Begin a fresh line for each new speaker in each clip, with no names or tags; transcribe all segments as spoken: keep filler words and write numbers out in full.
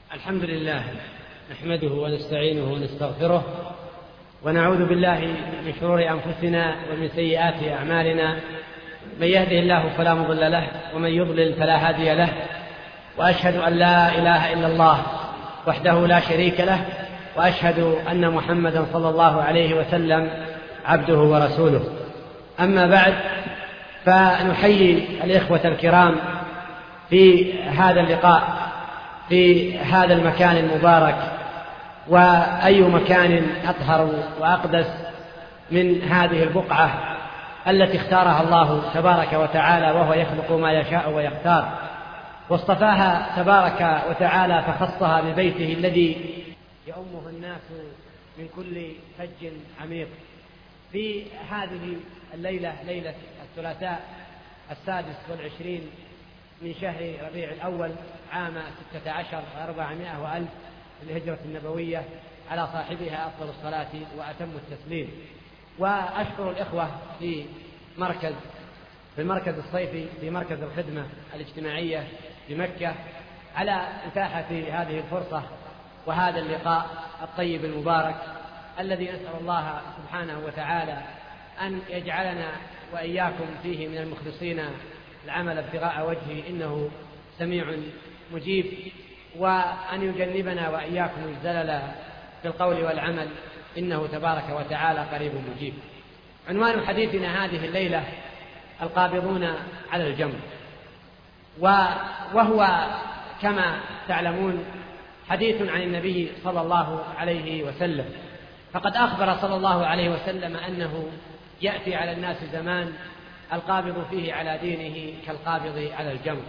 الحمد لله نحمده ونستعينه ونستغفره ونعوذ بالله من شرور أنفسنا ومن سيئات أعمالنا. من يهده الله فلا مضل له ومن يضلل فلا هادي له، وأشهد أن لا إله إلا الله وحده لا شريك له، وأشهد أن محمدا صلى الله عليه وسلم عبده ورسوله. أما بعد، فنحيي الإخوة الكرام في هذا اللقاء في هذا المكان المبارك، وأي مكان أطهر وأقدس من هذه البقعة التي اختارها الله تبارك وتعالى، وهو يخلق ما يشاء ويختار، واصطفاها تبارك وتعالى فخصها ببيته الذي يؤمه الناس من كل فج عميق. في هذه الليلة، ليلة الثلاثاء السادس والعشرين من شهر ربيع الأول عام ستة عشر وأربعمائة وألف الهجرة النبوية، على صاحبها أفضل الصلاة وأتم التسليم. وأشكر الإخوة في مركز في المركز الصيفي في مركز الخدمة الاجتماعية بمكة على إتاحة هذه الفرصة وهذا اللقاء الطيب المبارك، الذي نسأل الله سبحانه وتعالى أن يجعلنا وإياكم فيه من المخلصين العمل ابتغاء وجهه، إنه سميع مجيب، وأن يجنبنا وإياكم الزلل في القول والعمل، إنه تبارك وتعالى قريب مجيب. عنوان حديثنا هذه الليلة القابضون على الجمر، وهو كما تعلمون حديث عن النبي صلى الله عليه وسلم، فقد أخبر صلى الله عليه وسلم أنه يأتي على الناس زمان القابض فيه على دينه كالقابض على الجمر،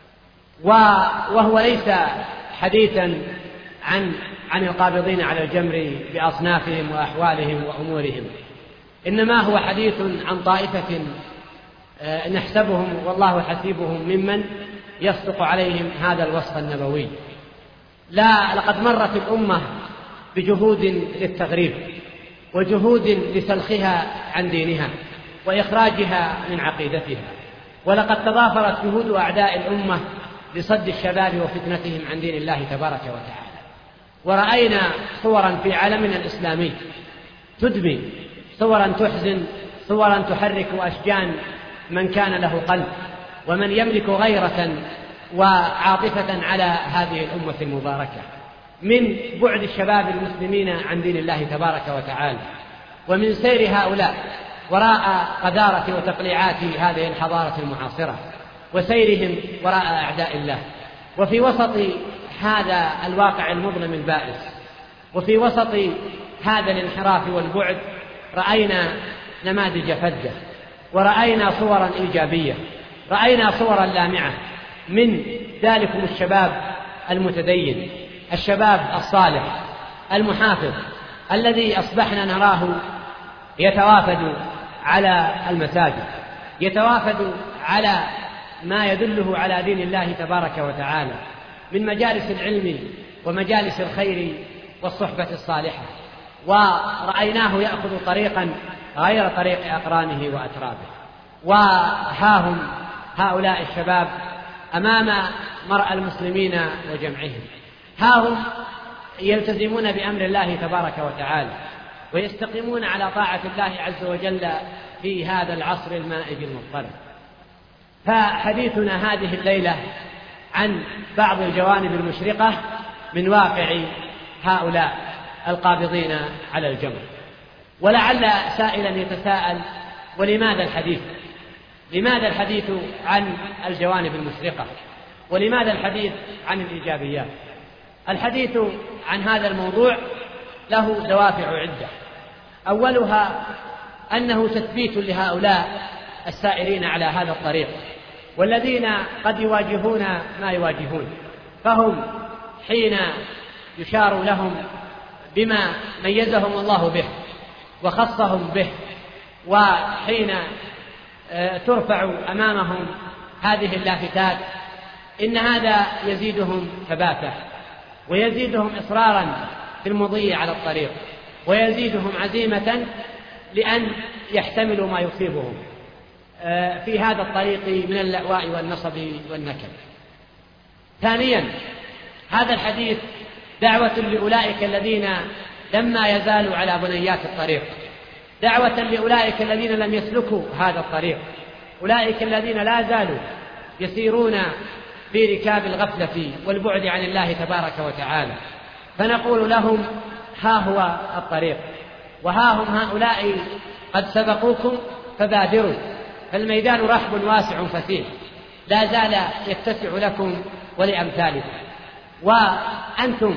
وهو ليس حديثا عن عن القابضين على الجمر بأصنافهم وأحوالهم وأمورهم، إنما هو حديث عن طائفة نحسبهم والله حسيبهم ممن يصدق عليهم هذا الوصف النبوي. لا لقد مرت الأمة بجهود للتغريب وجهود لسلخها عن دينها وإخراجها من عقيدتها، ولقد تضافرت جهود أعداء الأمة لصد الشباب وفتنتهم عن دين الله تبارك وتعالى. ورأينا صورا في عالمنا الإسلامي تدمي، صورا تحزن، صورا تحرك أشجان من كان له قلب ومن يملك غيرة وعاطفة على هذه الأمة المباركة، من بعد الشباب المسلمين عن دين الله تبارك وتعالى، ومن سير هؤلاء وراء قذارة وتقليعات هذه الحضارة المعاصرة، وسيرهم وراء أعداء الله. وفي وسط هذا الواقع المظلم البائس، وفي وسط هذا الانحراف والبعد، رأينا نماذج فذة، ورأينا صورا إيجابية، رأينا صورا لامعة من ذلكم الشباب المتدين، الشباب الصالح المحافظ، الذي أصبحنا نراه يتوافد على المساجد، يتوافد على ما يدله على دين الله تبارك وتعالى من مجالس العلم ومجالس الخير والصحبة الصالحة، ورأيناه يأخذ طريقا غير طريق أقرانه وأترابه. وهاهم هؤلاء الشباب أمام مرأى المسلمين وجمعهم، هاهم يلتزمون بأمر الله تبارك وتعالى ويستقيمون على طاعة الله عز وجل في هذا العصر المائج المضطرب. فحديثنا هذه الليلة عن بعض الجوانب المشرقة من واقع هؤلاء القابضين على الجمر. ولعل سائلا يتساءل: ولماذا الحديث؟ لماذا الحديث عن الجوانب المشرقة؟ ولماذا الحديث عن الإيجابيات؟ الحديث عن هذا الموضوع له دوافع عدة، أولها أنه تثبيت لهؤلاء السائرين على هذا الطريق، والذين قد يواجهون ما يواجهون، فهم حين يشار لهم بما ميزهم الله به وخصهم به، وحين ترفع أمامهم هذه اللافتات، إن هذا يزيدهم ثباتا، ويزيدهم إصرارا في المضي على الطريق، ويزيدهم عزيمة لأن يحتملوا ما يصيبهم في هذا الطريق من اللأواء والنصب والنكد. ثانيا هذا الحديث دعوة لأولئك الذين لما يزالوا على بنيات الطريق، دعوة لأولئك الذين لم يسلكوا هذا الطريق، أولئك الذين لا زالوا يسيرون في ركاب الغفلة والبعد عن الله تبارك وتعالى. فنقول لهم: ها هو الطريق، وها هم هؤلاء قد سبقوكم فبادروا، فالميدان رحب واسع فسيح لا زال يتسع لكم ولأمثالكم. وأنتم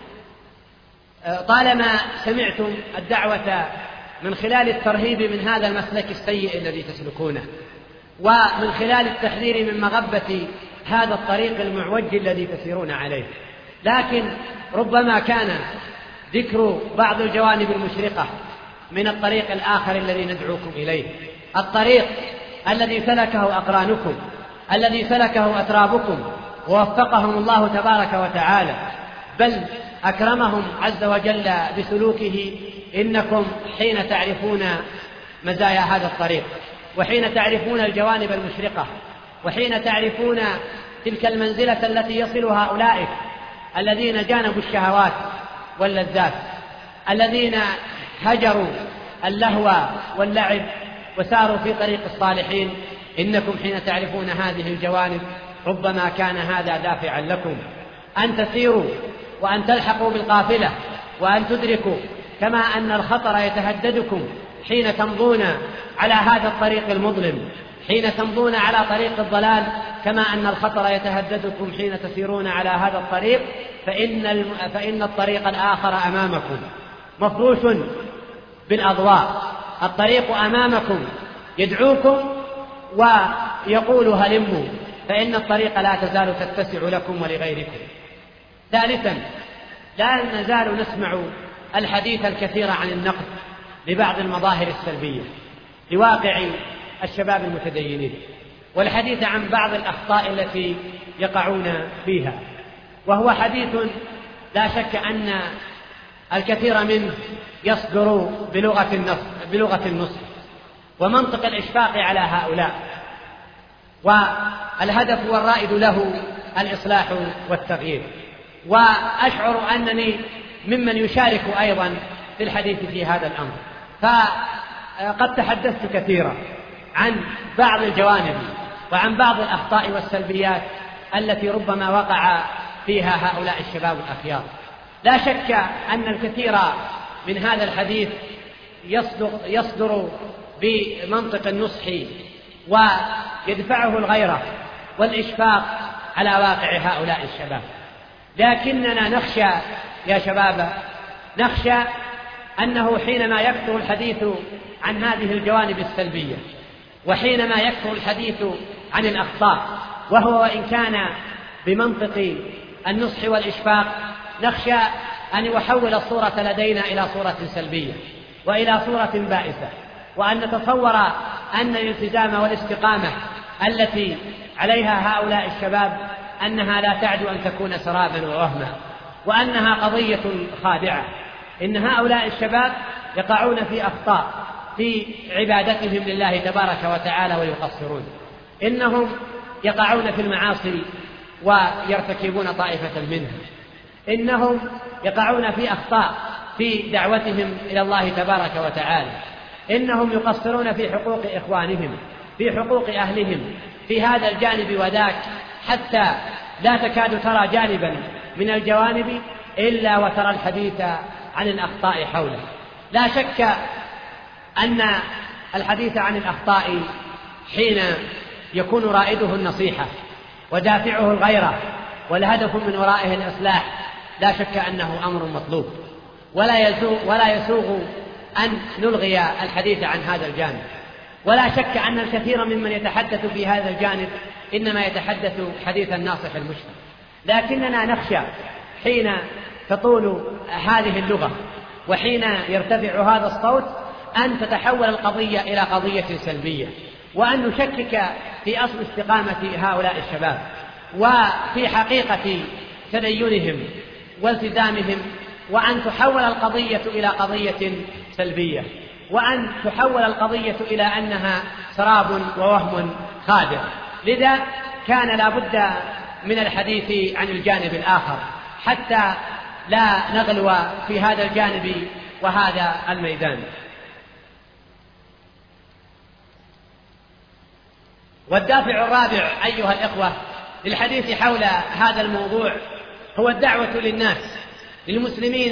طالما سمعتم الدعوة من خلال الترهيب من هذا المسلك السيء الذي تسلكونه، ومن خلال التحذير من مغبة هذا الطريق المعوج الذي تسيرون عليه، لكن ربما كان ذكر بعض الجوانب المشرقة من الطريق الآخر الذي ندعوكم إليه، الطريق الذي سلكه أقرانكم، الذي سلكه أترابكم ووفقهم الله تبارك وتعالى، بل أكرمهم عز وجل بسلوكه. إنكم حين تعرفون مزايا هذا الطريق، وحين تعرفون الجوانب المشرقة، وحين تعرفون تلك المنزلة التي يصلها أولئك الذين جانبوا الشهوات واللذات، الذين هجروا اللهو واللعب وساروا في طريق الصالحين، إنكم حين تعرفون هذه الجوانب ربما كان هذا دافعا لكم أن تسيروا وأن تلحقوا بالقافلة، وأن تدركوا كما أن الخطر يتهددكم حين تمضون على هذا الطريق المظلم، حين تمضون على طريق الضلال، كما أن الخطر يتهددكم حين تسيرون على هذا الطريق، فإن, الم... فإن الطريق الآخر أمامكم مفروش بالأضواء، الطريق أمامكم يدعوكم ويقول هلموا، فإن الطريق لا تزال تتسع لكم ولغيركم. ثالثا، لا نزال نسمع الحديث الكثير عن النقد لبعض المظاهر السلبية لواقع الشباب المتدينين، والحديث عن بعض الأخطاء التي يقعون فيها، وهو حديث لا شك أن الكثير منه يصدر بلغة النص بلغة النصح ومنطق الإشفاق على هؤلاء، والهدف والرائد له الإصلاح والتغيير. وأشعر أنني ممن يشارك أيضا في الحديث في هذا الأمر، فقد تحدثت كثيرا عن بعض الجوانب وعن بعض الأخطاء والسلبيات التي ربما وقع فيها هؤلاء الشباب الأخيار. لا شك أن الكثير من هذا الحديث يصدر, يصدر بمنطق النصح ويدفعه الغيرة والإشفاق على واقع هؤلاء الشباب، لكننا نخشى يا شباب، نخشى أنه حينما يكثر الحديث عن هذه الجوانب السلبية، وحينما يكثر الحديث عن الأخطاء، وهو وإن كان بمنطق النصح والإشفاق، نخشى أن يحول الصورة لدينا إلى صورة سلبية وإلى صورة بائسة، وأن نتصور أن الالتزام والاستقامة التي عليها هؤلاء الشباب أنها لا تعد أن تكون سرابا ووهما، وأنها قضية خادعة. إن هؤلاء الشباب يقعون في أخطاء في عبادتهم لله تبارك وتعالى ويقصرون، إنهم يقعون في المعاصي ويرتكبون طائفة منها، إنهم يقعون في أخطاء في دعوتهم إلى الله تبارك وتعالى، إنهم يقصرون في حقوق إخوانهم، في حقوق أهلهم، في هذا الجانب وذاك، حتى لا تكاد ترى جانبا من الجوانب إلا وترى الحديث عن الأخطاء حوله. لا شك أن الحديث عن الأخطاء حين يكون رائده النصيحة ودافعه الغيرة والهدف من ورائه الإصلاح، لا شك أنه أمر مطلوب، ولا يسوغ, ولا يسوغ أن نلغي الحديث عن هذا الجانب. ولا شك أن الكثير ممن يتحدث في هذا الجانب إنما يتحدث حديث الناصح المشفق، لكننا نخشى حين تطول هذه اللغة وحين يرتفع هذا الصوت أن تتحول القضية إلى قضية سلبية، وأن نشكك في أصل استقامة هؤلاء الشباب وفي حقيقة تدينهم والتزامهم، وأن تحول القضية إلى قضية سلبية، وأن تحول القضية إلى أنها سراب ووهم خادع. لذا كان لا بد من الحديث عن الجانب الآخر حتى لا نغلو في هذا الجانب وهذا الميدان. والدافع الرابع أيها الإخوة للحديث حول هذا الموضوع هو الدعوة للناس، للمسلمين،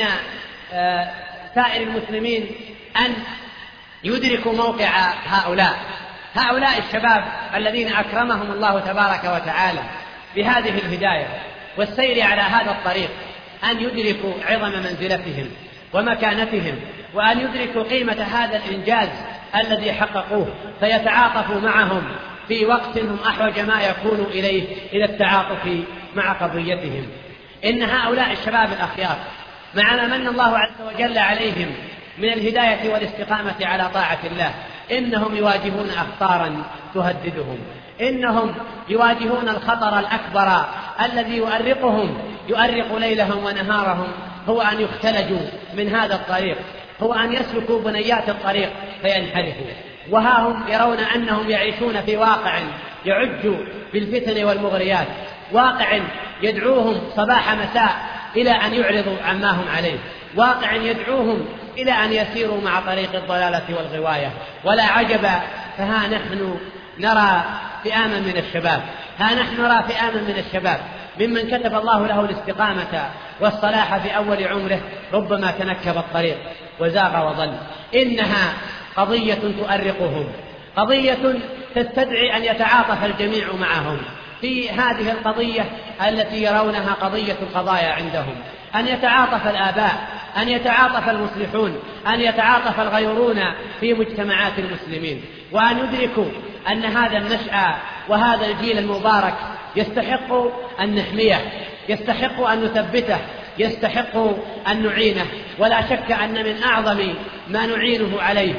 سائر المسلمين، أن يدركوا موقع هؤلاء هؤلاء الشباب الذين أكرمهم الله تبارك وتعالى بهذه الهداية والسير على هذا الطريق، أن يدركوا عظم منزلتهم ومكانتهم، وأن يدركوا قيمة هذا الإنجاز الذي حققوه، فيتعاطفوا معهم في وقت هم أحوج ما يكون إليه إلى التعاطف مع قضيتهم. إن هؤلاء الشباب الأخيار مع ما من الله عز وجل عليهم من الهداية والاستقامة على طاعة الله، إنهم يواجهون أخطارا تهددهم، إنهم يواجهون الخطر الأكبر الذي يؤرقهم يؤرق ليلهم ونهارهم، هو أن يختلجوا من هذا الطريق، هو أن يسلكوا بنيات الطريق فينحرفوا. وها هم يرون أنهم يعيشون في واقع يعج بالفتن والمغريات، واقع يدعوهم صباح مساء إلى أن يعرضوا عما هم عليه، واقع يدعوهم إلى أن يسيروا مع طريق الضلالة والغواية. ولا عجب، فها نحن نرى فئاما من الشباب ها نحن نرى فئاما من الشباب ممن كتب الله له الاستقامة والصلاح في أول عمره ربما تنكب الطريق وزاغ وضل. إنها قضية تؤرقهم، قضية تستدعي أن يتعاطف الجميع معهم في هذه القضية التي يرونها قضية القضايا عندهم، أن يتعاطف الآباء، أن يتعاطف المصلحون، أن يتعاطف الغيرون في مجتمعات المسلمين، وأن يدركوا أن هذا النشأ وهذا الجيل المبارك يستحق أن نحميه، يستحق أن نثبته، يستحق أن نعينه. ولا شك أن من أعظم ما نعينه عليه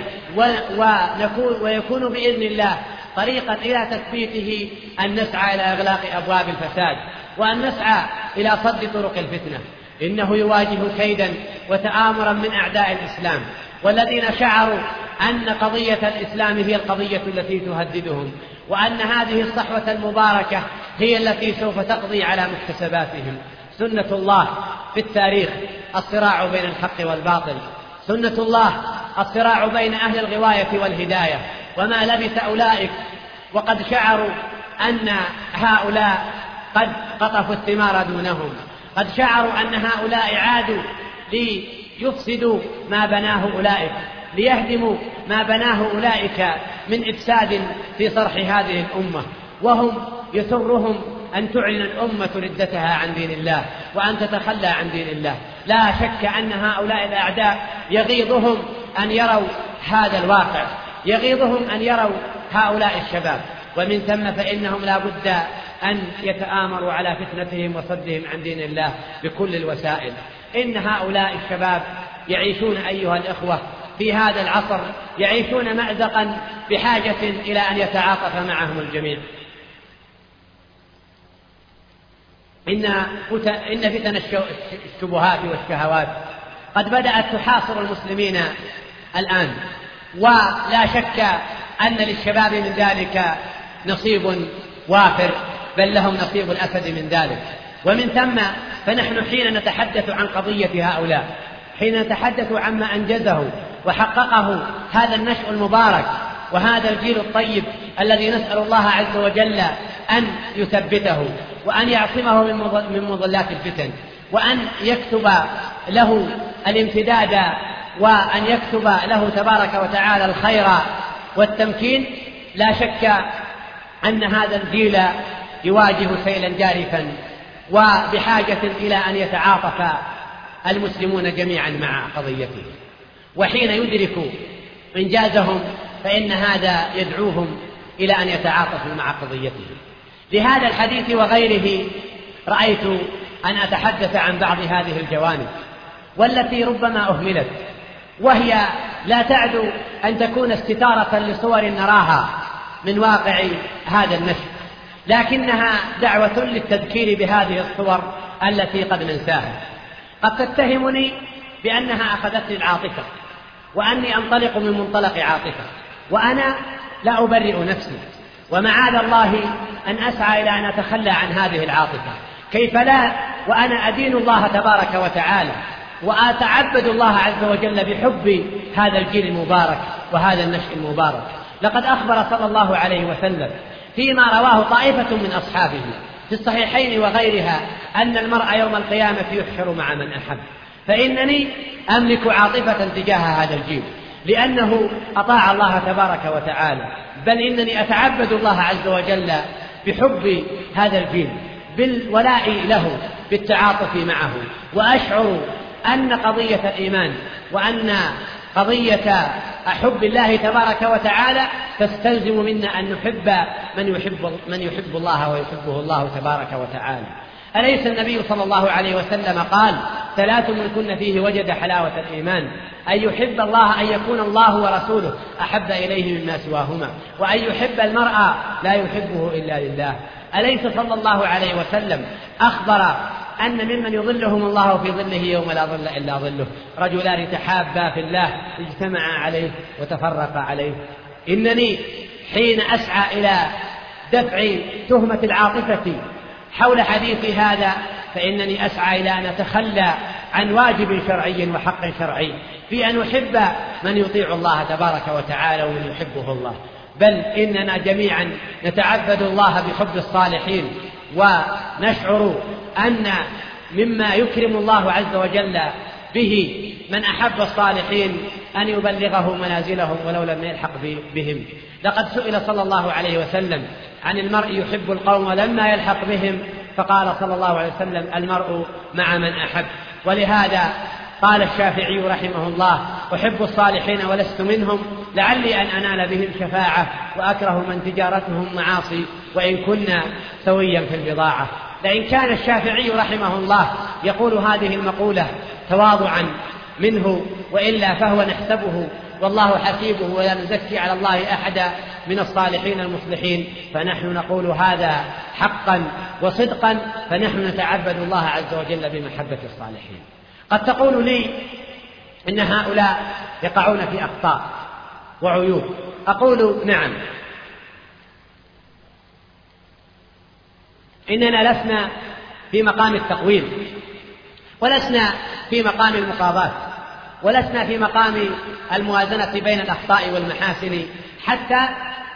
ونكون ويكون بإذن الله طريقا إلى تثبيته أن نسعى إلى إغلاق أبواب الفساد، وأن نسعى إلى صد طرق الفتنة. إنه يواجه كيدا وتآمرا من أعداء الإسلام، والذين شعروا أن قضية الإسلام هي القضية التي تهددهم، وأن هذه الصحوة المباركة هي التي سوف تقضي على مكتسباتهم. سنة الله في التاريخ الصراع بين الحق والباطل، سنة الله الصراع بين أهل الغواية والهداية. وما لبث أولئك وقد شعروا أن هؤلاء قد قطفوا الثمار دونهم، قد شعروا أن هؤلاء عادوا ليفسدوا ما بناه أولئك، ليهدموا ما بناه أولئك من إفساد في صرح هذه الأمة، وهم يسرهم أن تعلن الأمة ردتها عن دين الله وأن تتخلى عن دين الله. لا شك أن هؤلاء الأعداء يغيظهم أن يروا هذا الواقع، يغيظهم أن يروا هؤلاء الشباب، ومن ثم فإنهم لا بد أن يتآمروا على فتنتهم وصدهم عن دين الله بكل الوسائل. إن هؤلاء الشباب يعيشون أيها الإخوة في هذا العصر، يعيشون مأزقا بحاجة إلى أن يتعاطف معهم الجميع. إن إن فتن الشبهات والشهوات قد بدأت تحاصر المسلمين الآن، ولا شك أن للشباب من ذلك نصيب وافر، بل لهم نصيب الأسد من ذلك. ومن ثم فنحن حين نتحدث عن قضية هؤلاء، حين نتحدث عما أنجزه وحققه هذا النشء المبارك وهذا الجيل الطيب الذي نسأل الله عز وجل أن يثبته وأن يعصمه من مضلات الفتن، وأن يكتب له الامتداد، وأن يكتب له تبارك وتعالى الخير والتمكين، لا شك أن هذا الجيل يواجه سيلا جارفا وبحاجة إلى أن يتعاطف المسلمون جميعا مع قضيته. وحين يدركوا إنجازهم فإن هذا يدعوهم إلى أن يتعاطفوا مع قضيته. لهذا الحديث وغيره رأيت أن أتحدث عن بعض هذه الجوانب والتي ربما أهملت، وهي لا تعدو أن تكون استتارة لصور نراها من واقع هذا النشر، لكنها دعوة للتذكير بهذه الصور التي قد ننساها. قد تتهمني بأنها أخذتني العاطفة وأني أنطلق من منطلق عاطفة، وأنا لا أبرئ نفسي، ومعاذ الله أن أسعى إلى أن أتخلى عن هذه العاطفة، كيف لا وأنا أدين الله تبارك وتعالى وأتعبد الله عز وجل بحب هذا الجيل المبارك وهذا النشء المبارك. لقد أخبر صلى الله عليه وسلم فيما رواه طائفة من أصحابه في الصحيحين وغيرها أن المرء يوم القيامة يحشر مع من أحب، فإنني أملك عاطفة تجاه هذا الجيل لأنه أطاع الله تبارك وتعالى، بل إنني أتعبد الله عز وجل بحب هذا الجيل بالولاء له بالتعاطف معه، وأشعر أن قضية الإيمان وأن قضية حب الله تبارك وتعالى تستلزم منا أن نحب من يحب, من يحب الله ويحبه الله تبارك وتعالى. أليس النبي صلى الله عليه وسلم قال: ثلاث من كن فيه وجد حلاوة الإيمان، أن يحب الله، أن يكون الله ورسوله أحب إليه مما سواهما، وأن يحب المرء لا يحبه إلا لله. أليس صلى الله عليه وسلم أخبر أن ممن يظلهم الله في ظله يوم لا ظل إلا ظله رجلان تحابا في الله اجتمعا عليه وتفرقا عليه؟ إنني حين أسعى إلى دفع تهمة العاطفة حول حديث هذا فإنني أسعى إلى أن أتخلى عن واجب شرعي وحق شرعي في أن أحب من يطيع الله تبارك وتعالى ومن يحبه الله، بل إننا جميعا نتعبد الله بحب الصالحين، ونشعر أن مما يكرم الله عز وجل به من أحب الصالحين أن يبلغه منازلهم ولو لم يلحق بهم. لقد سئل صلى الله عليه وسلم عن المرء يحب القوم لما يلحق بهم، فقال صلى الله عليه وسلم: المرء مع من أحب. ولهذا قال الشافعي رحمه الله: أحب الصالحين ولست منهم لعلي أن أنال بهم شفاعة، وأكره من تجارتهم معاصي وإن كنا سويا في البضاعة. لئن كان الشافعي رحمه الله يقول هذه المقولة تواضعا منه، وإلا فهو نحسبه والله حسيبه ولا نزكي على الله أحدا من الصالحين المصلحين، فنحن نقول هذا حقا وصدقا، فنحن نتعبد الله عز وجل بمحبة الصالحين. قد تقول لي إن هؤلاء يقعون في أخطاء وعيوب. أقول: نعم، إننا لسنا في مقام التقويم، ولسنا في مقام المقاضاة، ولسنا في مقام الموازنة بين الأخطاء والمحاسن حتى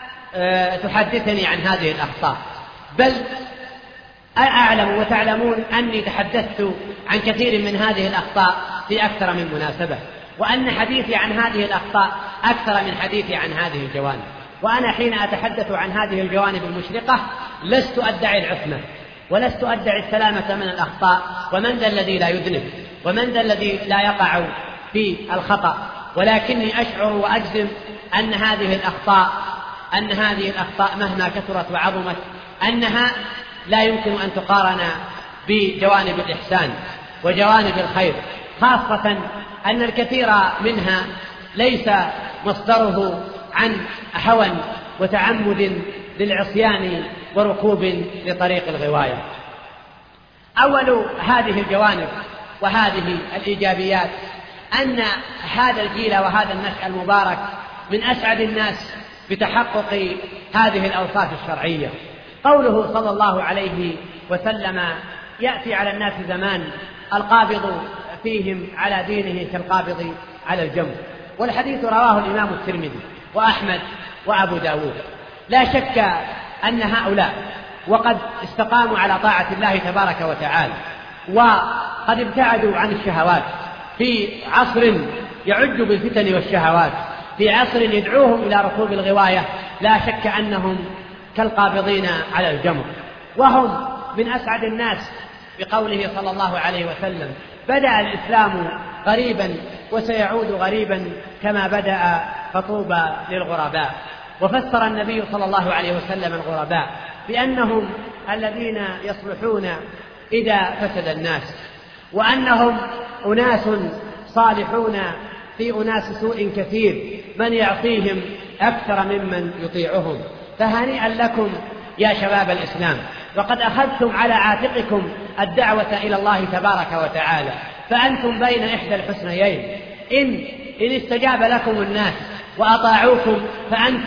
تحدثني عن هذه الأخطاء، بل أعلم وتعلمون أني تحدثت عن كثير من هذه الأخطاء في أكثر من مناسبة، وأن حديثي عن هذه الأخطاء أكثر من حديثي عن هذه الجوانب. وأنا حين أتحدث عن هذه الجوانب المشرقة لست أدعي العصمة ولست أدعي السلامة من الأخطاء، ومن ذا الذي لا يذنب ومن ذا الذي لا يقع في الخطأ، ولكني أشعر وأجزم أن هذه الأخطاء أن هذه الأخطاء مهما كثرت وعظمت أنها لا يمكن أن تقارن بجوانب الإحسان وجوانب الخير، خاصة أن الكثير منها ليس مصدره عن هوى وتعمد للعصيان وركوب لطريق الغواية. أول هذه الجوانب وهذه الإيجابيات أن هذا الجيل وهذا النشأ المبارك من أسعد الناس بتحقق هذه الأوصاف الشرعية. قوله صلى الله عليه وسلم: يأتي على الناس زمان القابض فيهم على دينه كالقابض على الجمر، والحديث رواه الإمام الترمذي وأحمد وأبو داود. لا شك أن هؤلاء وقد استقاموا على طاعة الله تبارك وتعالى وقد ابتعدوا عن الشهوات في عصر يعج بالفتن والشهوات، في عصر يدعوهم إلى ركوب الغواية، لا شك أنهم كالقابضين على الجمر، وهم من أسعد الناس. بقوله صلى الله عليه وسلم: بدأ الإسلام غريبا وسيعود غريبا كما بدأ فطوبى للغرباء. وفسر النبي صلى الله عليه وسلم الغرباء بأنهم الذين يصلحون إذا فسد الناس، وأنهم أناس صالحون في أناس سوء كثير من يعطيهم أكثر ممن يطيعهم. فهنيئا لكم يا شباب الإسلام، وقد أخذتم على عاتقكم الدعوة إلى الله تبارك وتعالى، فأنتم بين إحدى الحسنيين: إن إن استجاب لكم الناس وأطاعوكم فأنتم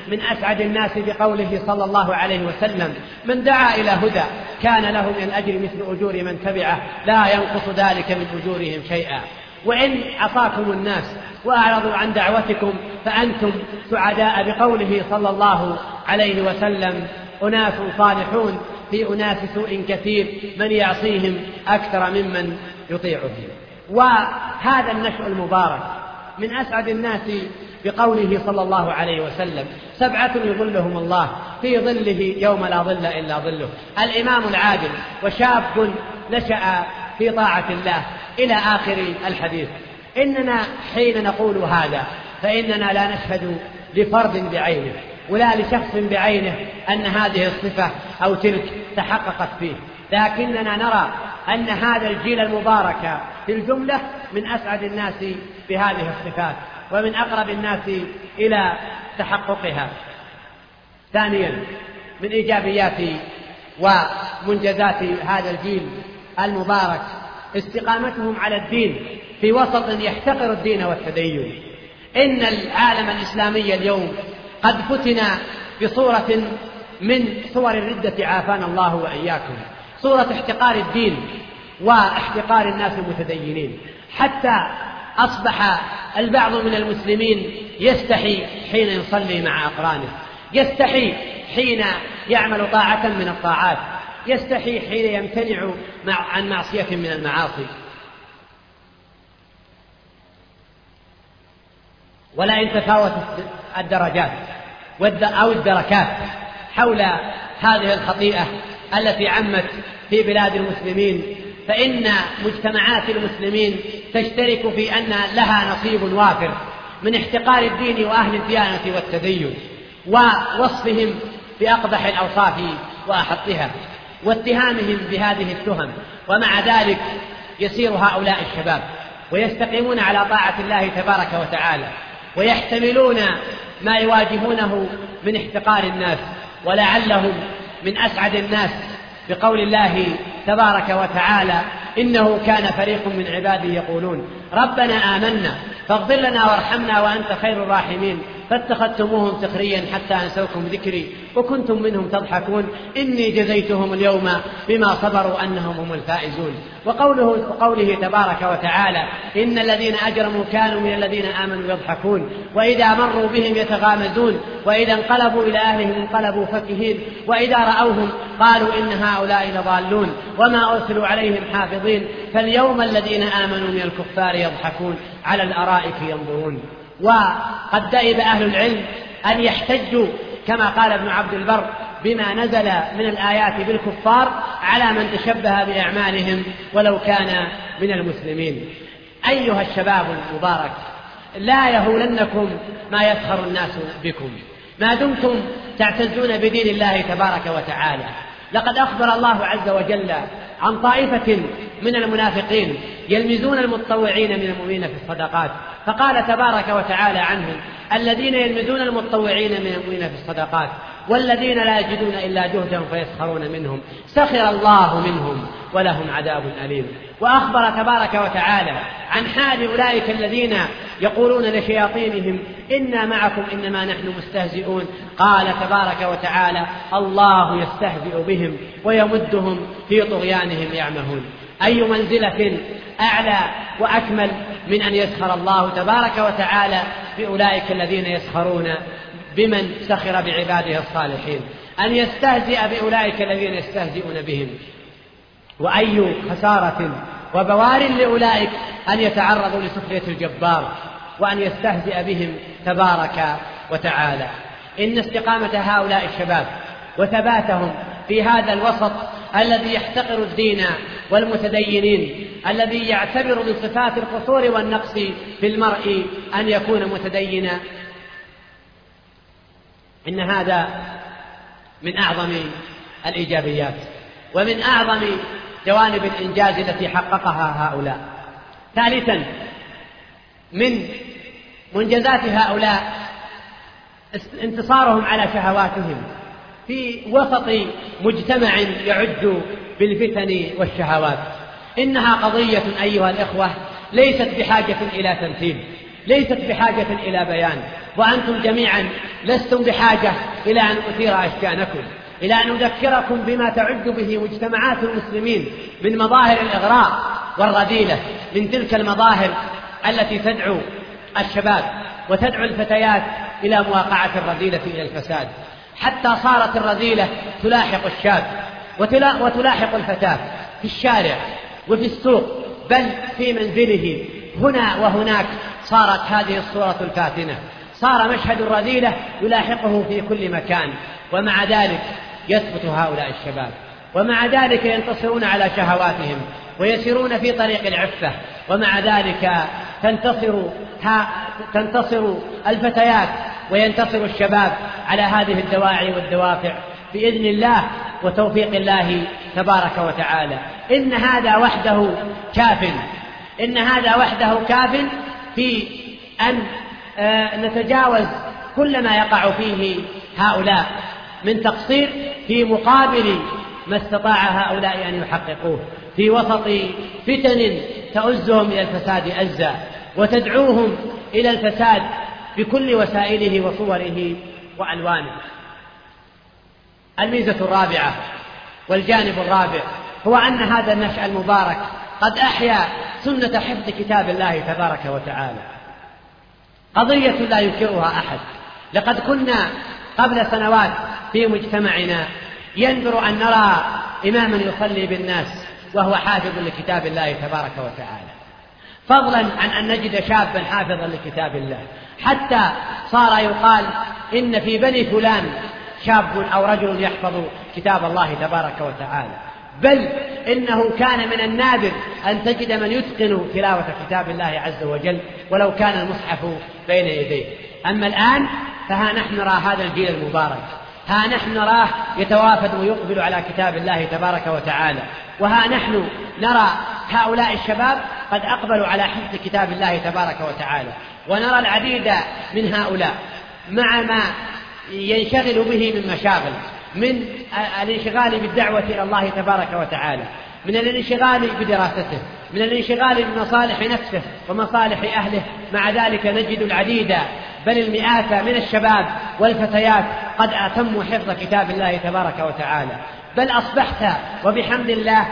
من أسعد الناس بقوله صلى الله عليه وسلم: من دعا إلى هدى كان له من الأجر مثل أجور من تبعه لا ينقص ذلك من أجورهم شيئا. وإن عصاكم الناس وأعرضوا عن دعوتكم فأنتم سعداء بقوله صلى الله عليه وسلم: أناس صالحون في أناس سوء كثير من يعصيهم أكثر ممن يطيعهم. وهذا النشأ المبارك من أسعد الناس بقوله صلى الله عليه وسلم: سبعة يظلهم الله في ظله يوم لا ظل إلا ظله: الإمام العادل وشاب نشأ في طاعة الله إلى آخر الحديث. إننا حين نقول هذا فإننا لا نشهد لفرد بعينه ولا لشخص بعينه أن هذه الصفة أو تلك تحققت فيه، لكننا نرى أن هذا الجيل المبارك في الجملة من أسعد الناس بهذه الصفات ومن أقرب الناس إلى تحققها. ثانيا، من إيجابيات ومنجزات هذا الجيل المبارك استقامتهم على الدين في وسط يحتقر الدين والتدين. إن العالم الإسلامي اليوم قد فتن بصورة من صور الردة عافانا الله وإياكم، صورة احتقار الدين واحتقار الناس المتدينين، حتى أصبح البعض من المسلمين يستحي حين يصلي مع أقرانه، يستحي حين يعمل طاعة من الطاعات، يستحي حين يمتنع عن معصية من المعاصي. ولا إن تفاوتت الدرجات أو الدركات حول هذه الخطيئة التي عمت في بلاد المسلمين، فإن مجتمعات المسلمين تشترك في أن لها نصيب وافر من احتقار الدين وأهل الديانة والتدين ووصفهم بأقبح الأوصاف وأحطها واتهامهم بهذه التهم. ومع ذلك يسير هؤلاء الشباب ويستقيمون على طاعة الله تبارك وتعالى ويحتملون ما يواجهونه من احتقار الناس، ولعلهم من أسعد الناس بقول الله تبارك وتعالى: إنه كان فريق من عبادي يقولون ربنا آمنا فاغفر لنا وارحمنا وأنت خير الراحمين فاتخذتموهم سخريا حتى أنسوكم ذكري وكنتم منهم تضحكون إني جزيتهم اليوم بما صبروا أنهم هم الفائزون. وقوله, وقوله تبارك وتعالى: إن الذين أجرموا كانوا من الذين آمنوا يضحكون وإذا مروا بهم يتغامزون وإذا انقلبوا إلى أهلهم انقلبوا فكهين وإذا رأوهم قالوا إن هؤلاء لضالون وما أرسلوا عليهم حافظين فاليوم الذين آمنوا من الكفار يضحكون على الأرائك ينظرون. وقد دأب أهل العلم أن يحتجوا كما قال ابن عبد البر بما نزل من الآيات بالكفار على من تشبه بأعمالهم ولو كان من المسلمين. أيها الشباب المبارك، لا يهولنكم ما يسخر الناس بكم ما دمتم تعتزون بدين الله تبارك وتعالى. لقد أخبر الله عز وجل عن طائفة من المنافقين يلمزون المتطوعين من المؤمنين في الصدقات، فقال تبارك وتعالى عنهم: الذين يلمزون المتطوعين من المؤمنين في الصدقات والذين لا يجدون إلا جهدهم فيسخرون منهم سخر الله منهم ولهم عذاب أليم. وأخبر تبارك وتعالى عن حال أولئك الذين يقولون لشياطينهم إنا معكم إنما نحن مستهزئون. قال تبارك وتعالى: الله يستهزئ بهم ويمدهم في طغيانهم يعمهون. أي منزلة أعلى وأكمل من أن يسخر الله تبارك وتعالى بأولئك الذين يسخرون بمن سخر بعباده الصالحين، أن يستهزئ بأولئك الذين يستهزئون بهم. وأي خسارة وبوار لأولئك أن يتعرضوا لسخرية الجبار وأن يستهزئ بهم تبارك وتعالى. إن استقامة هؤلاء الشباب وثباتهم في هذا الوسط الذي يحتقر الدين والمتدينين، الذي يعتبر من صفات القصور والنقص في المرء أن يكون متدينا، إن هذا من أعظم الإيجابيات ومن أعظم جوانب الإنجاز التي حققها هؤلاء. ثالثا، من منجزات هؤلاء انتصارهم على شهواتهم في وسط مجتمع يعج بالفتن والشهوات. إنها قضية أيها الإخوة ليست بحاجة إلى تمثيل، ليست بحاجة إلى بيان، وأنتم جميعا لستم بحاجة إلى أن أثير أشجانكم، إلى أن أذكركم بما تعد به مجتمعات المسلمين من مظاهر الإغراء والرذيلة، من تلك المظاهر التي تدعو الشباب وتدعو الفتيات إلى مواقعة الرذيلة إلى الفساد، حتى صارت الرذيلة تلاحق الشاب وتلاحق الفتاة في الشارع وفي السوق، بل في منزله هنا وهناك. صارت هذه الصورة الفاتنة، صار مشهد الرذيلة يلاحقه في كل مكان، ومع ذلك يثبت هؤلاء الشباب، ومع ذلك ينتصرون على شهواتهم ويسيرون في طريق العفة، ومع ذلك تنتصر, تنتصر الفتيات وينتصر الشباب على هذه الدواعي والدوافع بإذن الله وتوفيق الله تبارك وتعالى. إن هذا وحده كاف، إن هذا وحده كاف في أن نتجاوز كل ما يقع فيه هؤلاء من تقصير في مقابل ما استطاع هؤلاء أن يحققوه في وسط فتن تؤزهم إلى الفساد أزا وتدعوهم إلى الفساد بكل وسائله وصوره وألوانه. الميزة الرابعة والجانب الرابع هو أن هذا النشأ المبارك قد أحيا سنة حفظ كتاب الله تبارك وتعالى، قضية لا ينكرها أحد. لقد كنا قبل سنوات في مجتمعنا يندر أن نرى إماما يصلي بالناس وهو حافظ لكتاب الله تبارك وتعالى، فضلا عن أن نجد شابا حافظا لكتاب الله، حتى صار يقال إن في بني فلان شاب أو رجل يحفظ كتاب الله تبارك وتعالى، بل إنه كان من النادر أن تجد من يتقن تلاوة كتاب الله عز وجل ولو كان المصحف بين يديه. أما الآن فها نحن نرى هذا الجيل المبارك، ها نحن نراه يتوافد ويقبل على كتاب الله تبارك وتعالى، وها نحن نرى هؤلاء الشباب قد أقبلوا على حفظ كتاب الله تبارك وتعالى، ونرى العديد من هؤلاء مع ما ينشغل به من مشاغل، من الانشغال بالدعوة إلى الله تبارك وتعالى، من الانشغال بدراسته، من الانشغال بمصالح نفسه ومصالح أهله. مع ذلك نجد العديد بل المئات من الشباب والفتيات قد أتموا حفظ كتاب الله تبارك وتعالى، بل أصبحت وبحمد الله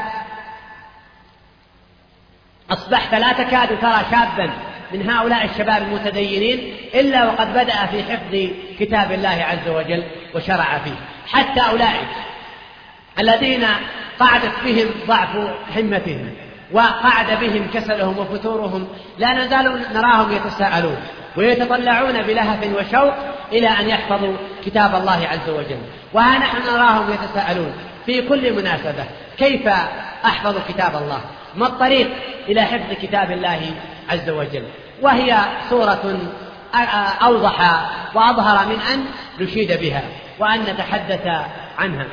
أصبحت لا تكاد ترى شابا من هؤلاء الشباب المتدينين إلا وقد بدأ في حفظ كتاب الله عز وجل وشرع فيه. حتى أولئك الذين قعدت بهم ضعف همتهم وقعد بهم كسلهم وفتورهم لا نزال نراهم يتساءلون ويتطلعون بلهف وشوق إلى أن يحفظوا كتاب الله عز وجل، وها نحن نراهم يتساءلون في كل مناسبة: كيف أحفظ كتاب الله؟ ما الطريق إلى حفظ كتاب الله عز وجل؟ وهي صورة أوضح وأظهر من أن نشيد بها وأن نتحدث عنها.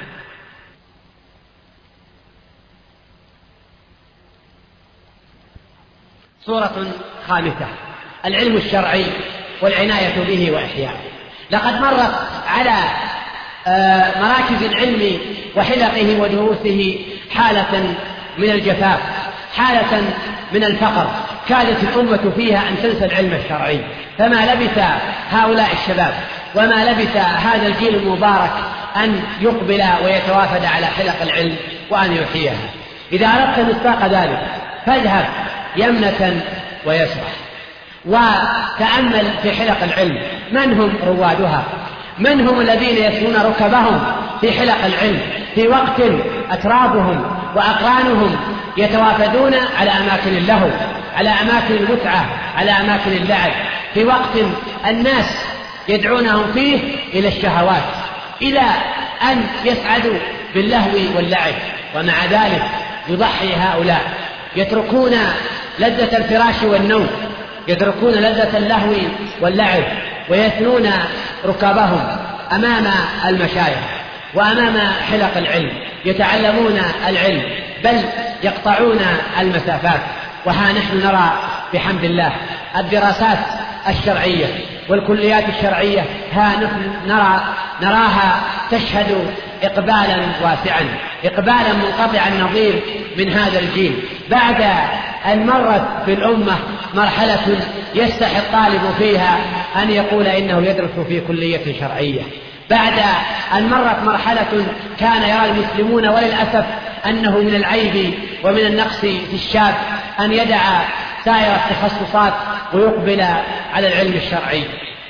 صورة خامسة: العلم الشرعي والعناية به وإحياءه. لقد مرت على مراكز العلم وحلقه ودروسه حالة من الجفاف، حالة من الفقر، كادت الأمة فيها أن تنسى العلم الشرعي، فما لبث هؤلاء الشباب وما لبث هذا الجيل المبارك أن يقبل ويتوافد على حلق العلم وأن يحييها. إذا أردت مصداق ذلك فاذهب يمنة ويسرى وتأمل في حلق العلم، من هم روادها؟ من هم الذين يسرون ركبهم في حلق العلم في وقت أترابهم وأقرانهم يتوافدون على أماكن اللهو، على أماكن المتعة، على أماكن اللعب، في وقت الناس يدعونهم فيه إلى الشهوات، إلى أن يسعدوا باللهو واللعب، ومع ذلك يضحي هؤلاء، يتركون لذة الفراش والنوم، يتركون لذة اللهو واللعب، ويثنون ركابهم أمام المشايخ وأمام حلق العلم، يتعلمون العلم بل يقطعون المسافات. وها نحن نرى بحمد الله الدراسات الشرعية والكليات الشرعية، ها نحن نرى نراها تشهد إقبالا واسعا، إقبالا منقطع النظير من هذا الجيل، بعد أن مرت في الأمة مرحلة يستحي الطالب فيها أن يقول إنه يدرس في كلية شرعية بعد أن مرت مرحلة كان يرى المسلمون وللأسف أنه من العيب ومن النقص في الشاب أن يدع سائر التخصصات ويقبل على العلم الشرعي.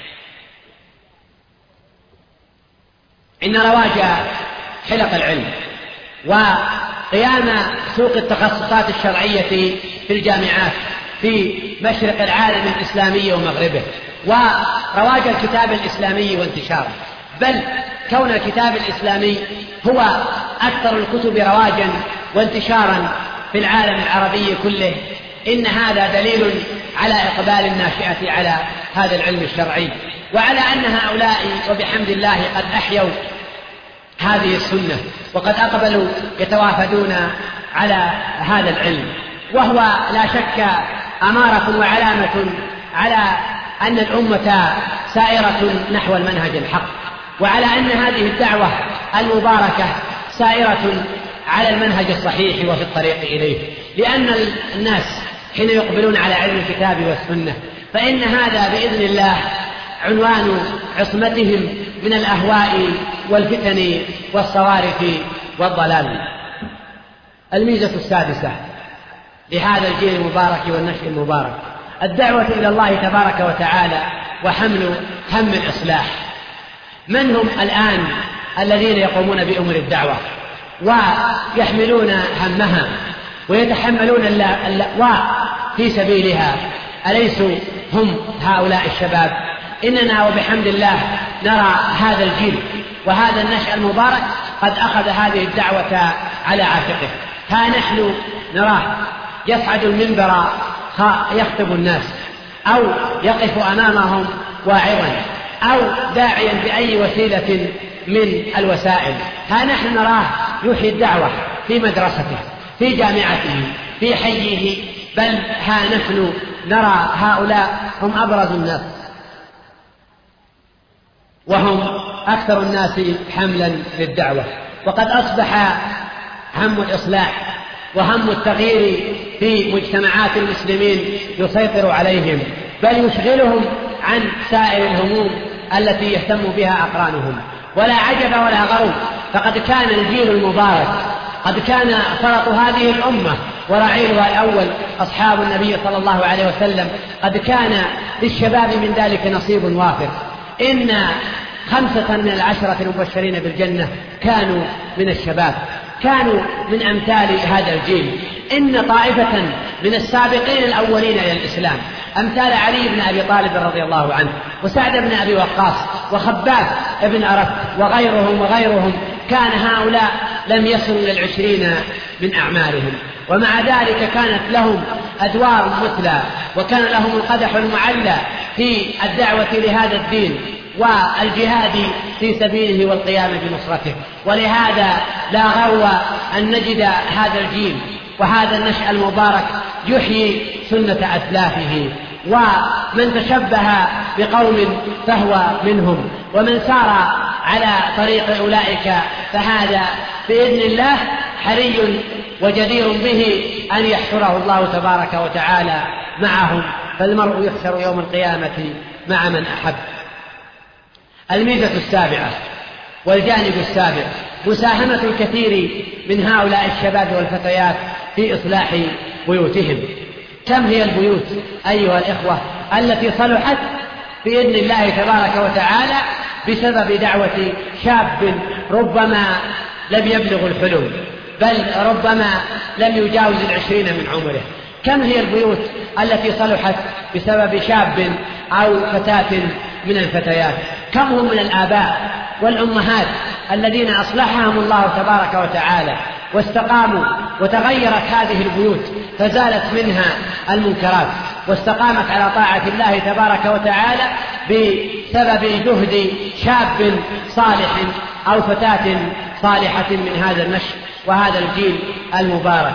إن رواج حلق العلم وقيام سوق التخصصات الشرعية في الجامعات في مشرق العالم الإسلامي ومغربه، ورواج الكتاب الإسلامي وانتشاره، بل كون الكتاب الإسلامي هو أكثر الكتب رواجا وانتشارا في العالم العربي كله، إن هذا دليل على إقبال الناشئة على هذا العلم الشرعي، وعلى أن هؤلاء وبحمد الله قد أحيوا هذه السنة وقد أقبلوا يتوافدون على هذا العلم، وهو لا شك أمارة وعلامة على أن الأمة سائرة نحو المنهج الحق، وعلى أن هذه الدعوة المباركة سائرة على المنهج الصحيح وفي الطريق إليه، لأن الناس حين يقبلون على علم الكتاب والسنة فإن هذا بإذن الله عنوان عصمتهم من الأهواء والفتن والصوارف والضلال. الميزة السادسة لهذا الجيل المبارك والنشء المبارك الدعوة إلى الله تبارك وتعالى وحمل هم الإصلاح. من هم الآن الذين يقومون بأمور الدعوة ويحملون همها ويتحملون اللأواء في سبيلها؟ أليسوا هم هؤلاء الشباب؟ إننا وبحمد الله نرى هذا الجيل وهذا النشأ المبارك قد أخذ هذه الدعوة على عاتقه. ها نحن نراه يصعد المنبر يخطب الناس أو يقف أمامهم واعظا أو داعيا بأي وسيلة من الوسائل. ها نحن نراه يحيي الدعوة في مدرسته، في جامعته، في حيه، بل ها نحن نرى هؤلاء هم أبرز الناس وهم أكثر الناس حملا للدعوة، وقد أصبح هم الإصلاح وهم التغيير في مجتمعات المسلمين يسيطر عليهم، بل يشغلهم عن سائر الهموم التي يهتم بها أقرانهم. ولا عجب ولا غرو، فقد كان الجيل المبارك قد كان فرط هذه الأمة ورعيلها الأول أصحاب النبي صلى الله عليه وسلم قد كان للشباب من ذلك نصيب وافر. إن خمسة من العشرة المبشرين بالجنة كانوا من الشباب، كانوا من أمثال هذا الجيل. إن طائفة من السابقين الأولين إلى الإسلام أمثال علي بن أبي طالب رضي الله عنه وسعد بن أبي وقاص وخباب بن أرت وغيرهم وغيرهم، كان هؤلاء لم يصلوا إلى العشرين من أعمارهم، ومع ذلك كانت لهم أدوار مثلى وكان لهم القدح المعلى في الدعوة لهذا الدين والجهاد في سبيله والقيام بنصرته. ولهذا لا غرو أن نجد هذا الجيل وهذا النشأ المبارك يحيي سنة أسلافه، ومن تشبه بقوم فهو منهم، ومن سار على طريق أولئك فهذا بإذن الله حري وجدير به أن يحشره الله تبارك وتعالى معهم، فالمرء يحشر يوم القيامة مع من أحب. الميزة السابعة والجانب السابع مساهمة الكثير من هؤلاء الشباب والفتيات في إصلاح بيوتهم. كم هي البيوت أيها الإخوة التي صلحت بإذن الله تبارك وتعالى بسبب دعوة شاب ربما لم يبلغ الحلم، بل ربما لم يجاوز العشرين من عمره. كم هي البيوت التي صلحت بسبب شاب أو فتاة من الفتيات؟ كم هم من الآباء والأمهات الذين أصلحهم الله تبارك وتعالى واستقاموا وتغيرت هذه البيوت فزالت منها المنكرات واستقامت على طاعة الله تبارك وتعالى بسبب جهد شاب صالح أو فتاة صالحة من هذا النشء وهذا الجيل المبارك.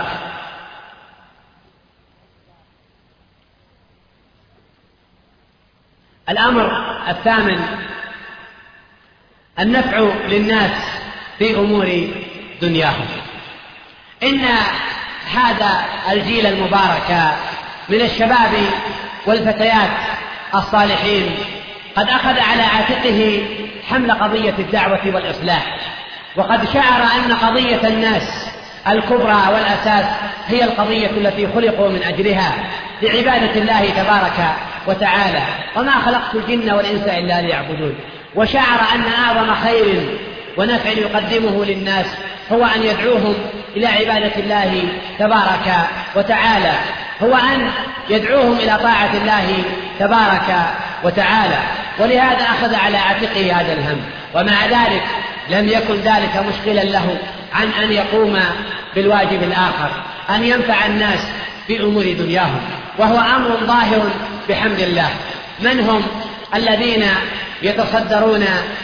الأمر الثامن النفع للناس في أمور دنياهم. إن هذا الجيل المبارك من الشباب والفتيات الصالحين قد أخذ على عاتقه حمل قضية الدعوة والإصلاح، وقد شعر أن قضية الناس الكبرى والأساس هي القضية التي خلقوا من أجلها لعبادة الله تبارك وتعالى، وما خلقت الجن والإنس إلا ليعبدون. وشعر أن أعظم خير ونفع يقدمه للناس هو أن يدعوهم إلى عبادة الله تبارك وتعالى، هو أن يدعوهم إلى طاعة الله تبارك وتعالى. ولهذا أخذ على عاتقه هذا الهم، ومع ذلك لم يكن ذلك مشكلا له عن أن يقوم بالواجب الآخر، أن ينفع الناس في أمور دنياهم، وهو أمر ظاهر بحمد الله. من هم الذين يتصدرون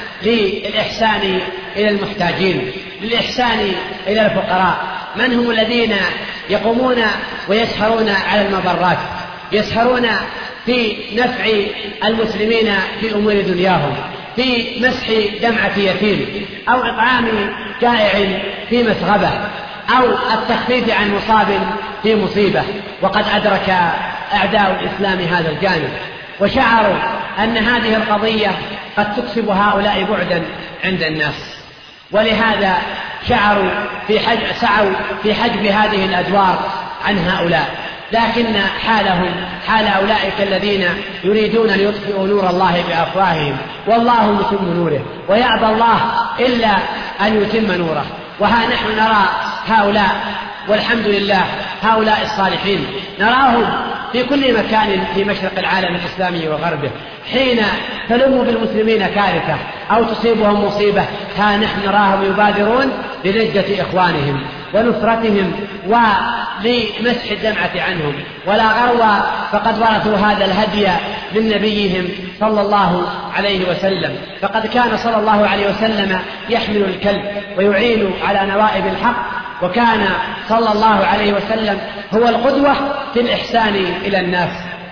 للإحسان إلى المحتاجين، للإحسان إلى الفقراء؟ من هم الذين يقومون ويسهرون على المبرات، يسهرون في نفع المسلمين في أمور دنياهم، في مسح دمعة يتيم، أو إطعام جائع في مسغبة، أو التخفيف عن مصاب في مصيبة؟ وقد أدرك أعداء الإسلام هذا الجانب، وشعروا أن هذه القضية قد تكسب هؤلاء بعدا عند الناس، ولهذا شعروا في حج... سعوا في حجب هذه الأدوار عن هؤلاء. لكن حالهم حال أولئك الذين يريدون أن يطفئوا نور الله بأفواههم والله متم نوره، ويأبى الله إلا أن يتم نوره. وها نحن نرى هؤلاء، والحمد لله، هؤلاء الصالحين نراهم في كل مكان في مشرق العالم الإسلامي وغربه، حين تلم بالمسلمين كارثة أو تصيبهم مصيبة ها نحن نراهم يبادرون لنجدة إخوانهم ونصرتهم ولمسح الدمعة عنهم. ولا غرو فقد ورثوا هذا الهدي من نبيهم صلى الله عليه وسلم، فقد كان صلى الله عليه وسلم يحمل الكلب ويعين على نوائب الحق، وكان صلى الله عليه وسلم هو القدوة في الإحسان إلى الناس،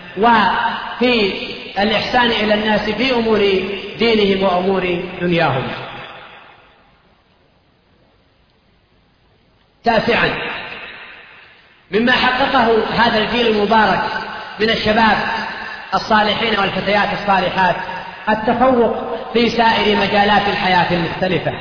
وفي الإحسان إلى الناس في أمور دينهم وأمور دنياهم. تاسعا، مما حققه هذا الجيل المبارك من الشباب الصالحين والفتيات الصالحات التفوق في سائر مجالات الحياة المختلفة،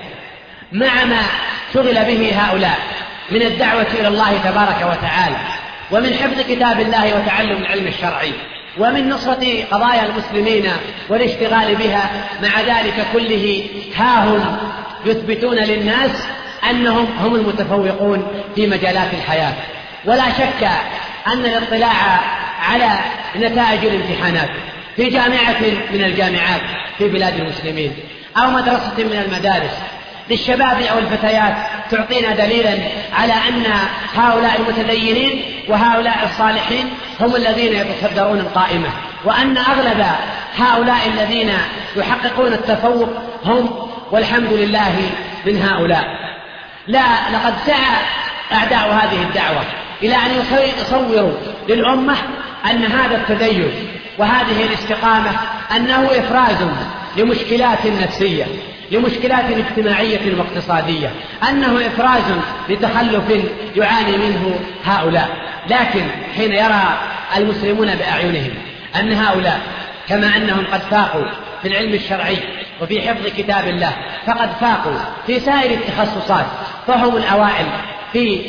مع ما شغل به هؤلاء من الدعوة إلى الله تبارك وتعالى، ومن حفظ كتاب الله وتعلم العلم الشرعي، ومن نصرة قضايا المسلمين والاشتغال بها. مع ذلك كله ها هم يثبتون للناس أنهم هم المتفوقون في مجالات الحياة. ولا شك أن الاطلاع على نتائج الامتحانات في جامعة من الجامعات في بلاد المسلمين أو مدرسة من المدارس للشباب أو الفتيات تعطينا دليلا على أن هؤلاء المتدينين وهؤلاء الصالحين هم الذين يتصدرون القائمة، وأن أغلب هؤلاء الذين يحققون التفوق هم والحمد لله من هؤلاء. لا، لقد سعى أعداء هذه الدعوة إلى أن يصوروا للأمة أن هذا التدين وهذه الاستقامة أنه إفراز لمشكلات نفسية، لمشكلات اجتماعية واقتصادية، أنه إفراز لتخلف يعاني منه هؤلاء. لكن حين يرى المسلمون بأعينهم أن هؤلاء كما أنهم قد فاقوا في العلم الشرعي وفي حفظ كتاب الله، فقد فاقوا في سائر التخصصات، فهم الأوائل في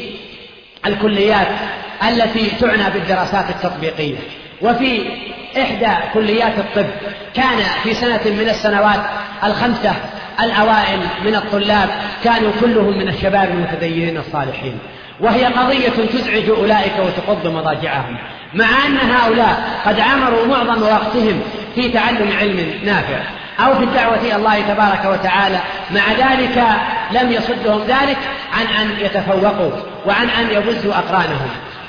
الكليات التي تعنى بالدراسات التطبيقية. وفي إحدى كليات الطب كان في سنة من السنوات الخمسة الأوائل من الطلاب كانوا كلهم من الشباب المتدينين الصالحين، وهي قضية تزعج أولئك وتقض مضاجعهم، مع أن هؤلاء قد عمروا معظم وقتهم في تعلم علم نافع أو في الدعوة إلى الله تبارك وتعالى. مع ذلك لم يصدهم ذلك عن أن يتفوقوا وعن أن يبزوا أقرانهم.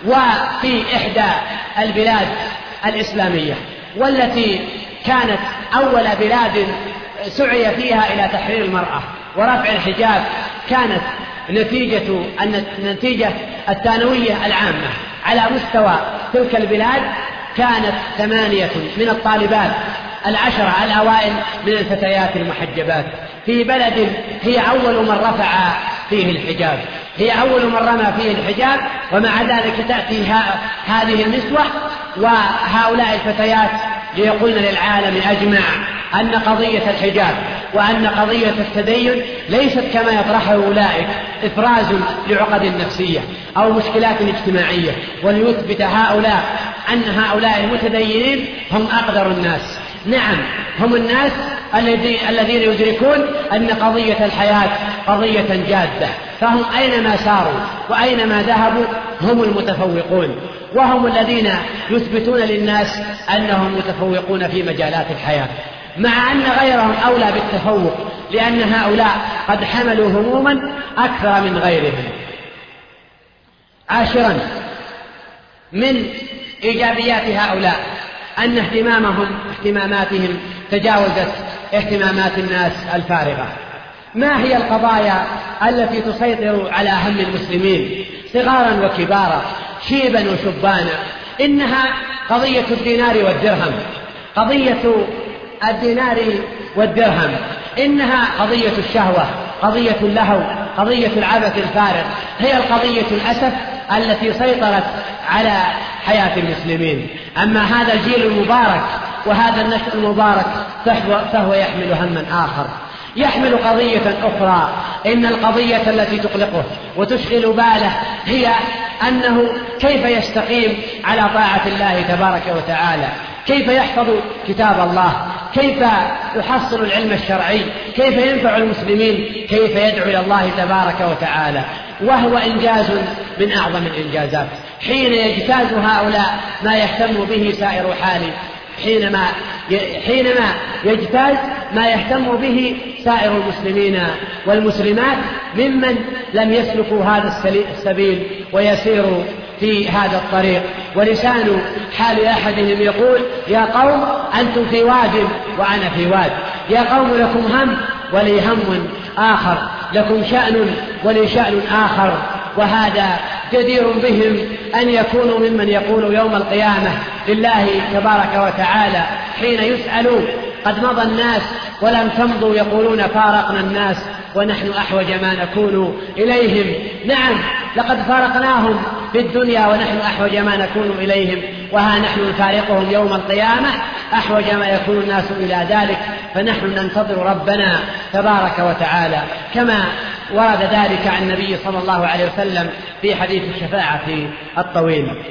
وفي إحدى البلاد الإسلامية والتي كانت أول بلاد سعي فيها إلى تحرير المرأة ورفع الحجاب، كانت نتيجة النتيجة الثانوية العامة على مستوى تلك البلاد كانت ثمانية من الطالبات العشرة الأوائل من الفتيات المحجبات في بلد هي أول من رفع فيه الحجاب، هي أول من رمى فيه الحجاب. ومع ذلك تأتي هذه النسوة وهؤلاء الفتيات ليقولن للعالم أجمع أن قضية الحجاب وأن قضية التدين ليست كما يطرحه أولئك إفراز لعقد نفسية أو مشكلات اجتماعية، وليثبت هؤلاء أن هؤلاء المتدينين هم أقدر الناس. نعم، هم الناس الذين يدركون أن قضية الحياة قضية جادة، فهم أينما ساروا وأينما ذهبوا هم المتفوقون، وهم الذين يثبتون للناس أنهم متفوقون في مجالات الحياة، مع أن غيرهم أولى بالتفوق، لأن هؤلاء قد حملوا هموما أكثر من غيرهم. عاشرا من إيجابيات هؤلاء أن اهتمامهم اهتماماتهم تجاوزت اهتمامات الناس الفارغة. ما هي القضايا التي تسيطر على هم المسلمين صغارا وكبارا، شيبا وشبانا؟ إنها قضية الدينار والدرهم، قضية الدينار والدرهم، إنها قضية الشهوة، قضية اللهو، قضية العبث الفارغ، هي القضية الأسف التي سيطرت على حياة المسلمين. أما هذا الجيل المبارك وهذا النشء المبارك فهو يحمل هما آخر، يحمل قضية أخرى. إن القضية التي تقلقه وتشغل باله هي أنه كيف يستقيم على طاعة الله تبارك وتعالى، كيف يحفظ كتاب الله، كيف يحصل العلم الشرعي، كيف ينفع المسلمين، كيف يدعو إلى الله تبارك وتعالى، وهو إنجاز من أعظم الإنجازات. حين يجتاز هؤلاء ما يهتم به سائر حالي، حينما حينما يجتاز ما يهتم به سائر المسلمين والمسلمات ممن لم يسلكوا هذا السبيل ويسيروا في هذا الطريق، ولسان حال أحدهم يقول: يا قوم أنتم في واد وأنا في واد، يا قوم لكم هم ولي هم آخر، لكم شأن ولي شأن آخر. وهذا جدير بهم أن يكونوا ممن يقول يوم القيامة لله تبارك وتعالى حين يسألوا: قد مضى الناس ولم تمضوا، يقولون فارقنا الناس ونحن أحوج ما نكون إليهم. نعم، لقد فارقناهم في الدنيا ونحن أحوج ما نكون إليهم، وها نحن نفارقهم يوم القيامة أحوج ما يكون الناس إلى ذلك، فنحن ننتظر ربنا تبارك وتعالى، كما ورد ذلك عن النبي صلى الله عليه وسلم في حديث الشفاعة الطويل.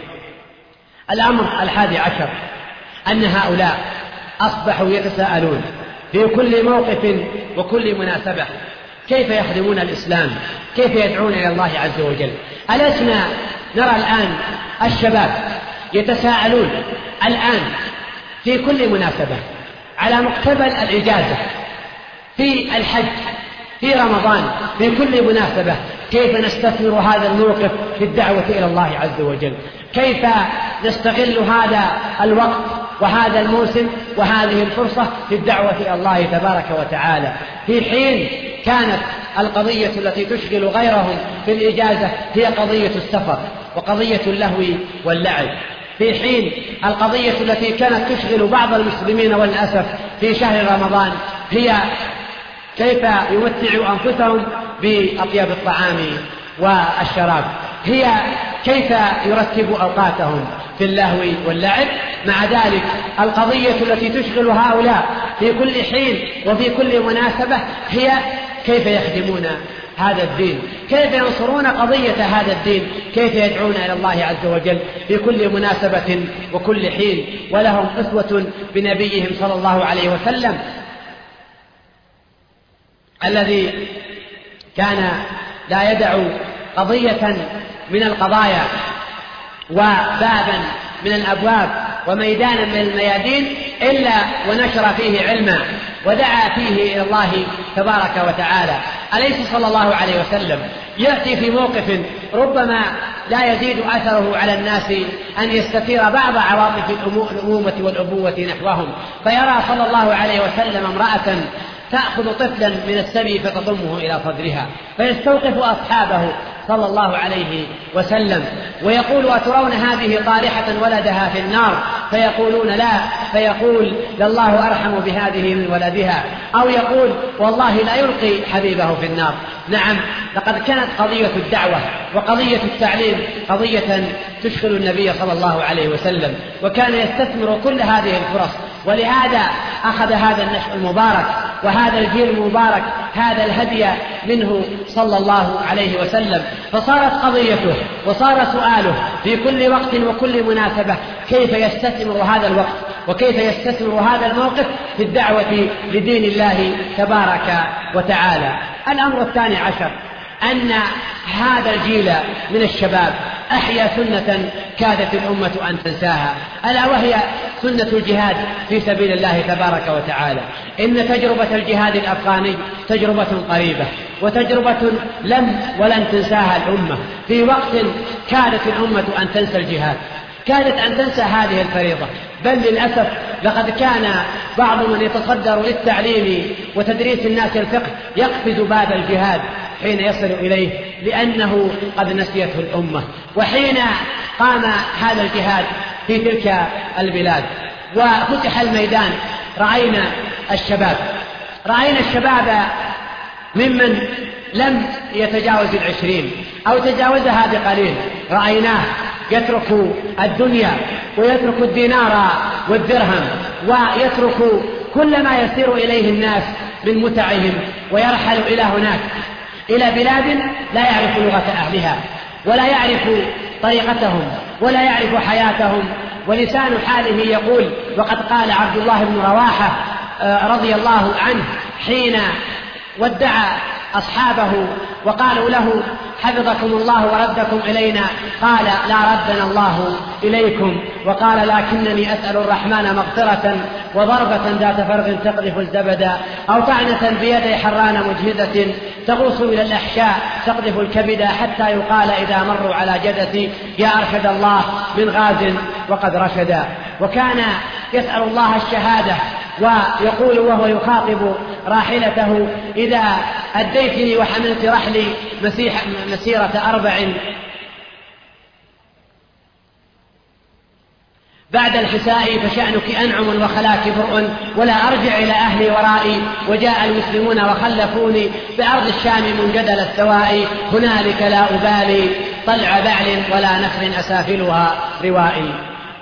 الأمر الحادي عشر أن هؤلاء أصبحوا يتساءلون في كل موقف وكل مناسبة كيف يخدمون الإسلام، كيف يدعون إلى الله عز وجل. ألسنا نرى الآن الشباب يتساءلون الآن في كل مناسبة على مقتبل الإجازة، في الحج، في رمضان، في كل مناسبة، كيف نستثمر هذا الموقف في الدعوة إلى الله عز وجل، كيف نستغل هذا الوقت وهذا الموسم وهذه الفرصة في الدعوة إلى الله تبارك وتعالى، في حين كانت القضية التي تشغل غيرهم في الإجازة هي قضية السفر وقضية اللهو واللعب، في حين القضية التي كانت تشغل بعض المسلمين والأسف في شهر رمضان هي كيف يمتعوا أنفسهم بأطيب الطعام والشراب، هي كيف يرتبوا أوقاتهم في اللهو واللعب. مع ذلك القضية التي تشغل هؤلاء في كل حين وفي كل مناسبة هي كيف يخدمون هذا الدين، كيف ينصرون قضية هذا الدين، كيف يدعون إلى الله عز وجل في كل مناسبة وكل حين. ولهم أسوة بنبيهم صلى الله عليه وسلم الذي كان لا يدع قضية من القضايا وبابا من الأبواب وميدانا من الميادين إلا ونشر فيه علما ودعا فيه إلى الله تبارك وتعالى. أليس صلى الله عليه وسلم يأتي في موقف ربما لا يزيد أثره على الناس أن يستثير بعض عواطف الأمومة والأبوة نحوهم، فيرى صلى الله عليه وسلم امرأة تأخذ طفلا من السبي فتضمه إلى صدرها، فيستوقف أصحابه صلى الله عليه وسلم ويقول: أترون هذه طارحة ولدها في النار؟ فيقولون: لا. فيقول: لله أرحم بهذه من ولدها. أو يقول: والله لا يلقي حبيبه في النار. نعم، لقد كانت قضية الدعوة وقضية التعليم قضية تشغل النبي صلى الله عليه وسلم، وكان يستثمر كل هذه الفرص ولهذا أخذ هذا النشء المبارك وهذا الجيل المبارك هذا الهدي منه صلى الله عليه وسلم، فصارت قضيته وصار سؤاله في كل وقت وكل مناسبة كيف يستثمر هذا الوقت وكيف يستثمر هذا الموقف في الدعوة لدين الله تبارك وتعالى. الأمر الثاني عشر أن هذا الجيل من الشباب أحيا سنة كادت الأمة أن تنساها، ألا وهي سنة الجهاد في سبيل الله تبارك وتعالى. إن تجربة الجهاد الأفغاني تجربة قريبة وتجربة لم ولن تنساها الأمة، في وقت كادت الأمة أن تنسى الجهاد، كادت أن تنسى هذه الفريضة، بل للأسف لقد كان بعض من يتصدر للتعليم وتدريس الناس الفقه يقفز باب الجهاد حين يصل إليه لأنه قد نسيته الأمة. وحين قام هذا الجهاد في تلك البلاد وفتح الميدان رأينا الشباب رأينا الشباب ممن لم يتجاوز العشرين أو تجاوزها بقليل، رأيناه يترك الدنيا ويترك الدينار والدرهم ويترك كل ما يسير إليه الناس من متعهم ويرحل إلى هناك، إلى بلاد لا يعرف لغة أهلها ولا يعرف طريقتهم ولا يعرف حياتهم، ولسان حاله يقول. وقد قال عبد الله بن رواحة رضي الله عنه حين ودع أصحابه وقالوا له حفظكم الله وردكم إلينا، قال لا ردنا الله إليكم، وقال لكنني أسأل الرحمن مغفرة وضربة ذات فرغ تقذف الزبد، أو طعنة بيدي حران مجهدة تغوص إلى الأحشاء تقذف الكبد، حتى يقال إذا مروا على جدتي يا أرشد الله من غاز وقد رشدا. وكان يسأل الله الشهادة ويقول وهو يخاطب راحلته إذا أديتني وحملت رحلي مسيرة أربع بعد الحساء فشأنك أنعم وخلاك برء، ولا أرجع إلى أهلي ورائي، وجاء المسلمون وخلفوني بأرض الشام منجدل السواء، هنالك لا أبالي طلع بعل ولا نخل أسافلها روائي.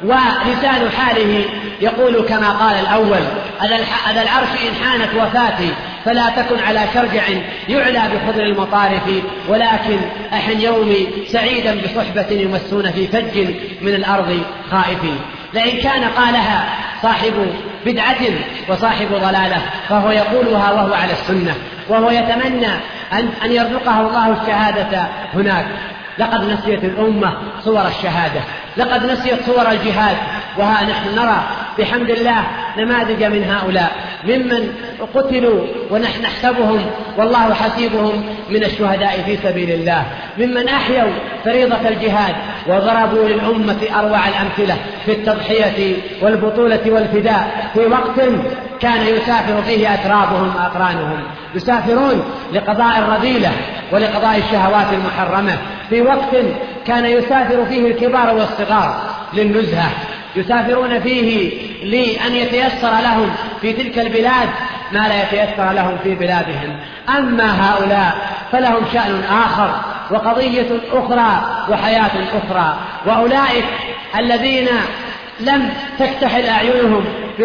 ولسان حاله يقول كما قال الأول أذا العرش إن حانت وفاتي فلا تكن على شرجع يعلى بخضر المطارف، ولكن أحن يومي سعيدا بصحبة يمسون في فج من الأرض خائفين. لئن كان قالها صاحب بدعة وصاحب ضلالة فهو يقولها وهو على السنة، وهو يتمنى أن, أن يرزقه الله الشهادة هناك. لقد نسيت الأمة صور الشهادة، لقد نسيت صور الجهاد، وها نحن نرى بحمد الله نماذج من هؤلاء ممن قتلوا ونحن نحسبهم والله حسيبهم من الشهداء في سبيل الله، ممن أحيوا فريضة الجهاد وضربوا للأمة أروع الأمثلة في التضحية والبطولة والفداء، في وقت كان يسافر فيه أترابهم وأقرانهم، يسافرون لقضاء الرذيلة ولقضاء الشهوات المحرمة، في وقت كان يسافر فيه الكبار والصغار للنزهة، يسافرون فيه لأن يتيسر لهم في تلك البلاد ما لا يتيسر لهم في بلادهم. أما هؤلاء فلهم شأن آخر وقضية أخرى وحياة أخرى، وأولئك الذين لم تكتحل أعينهم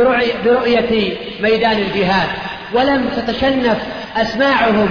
برؤية ميدان الجهاد، ولم تتشنف أسماعهم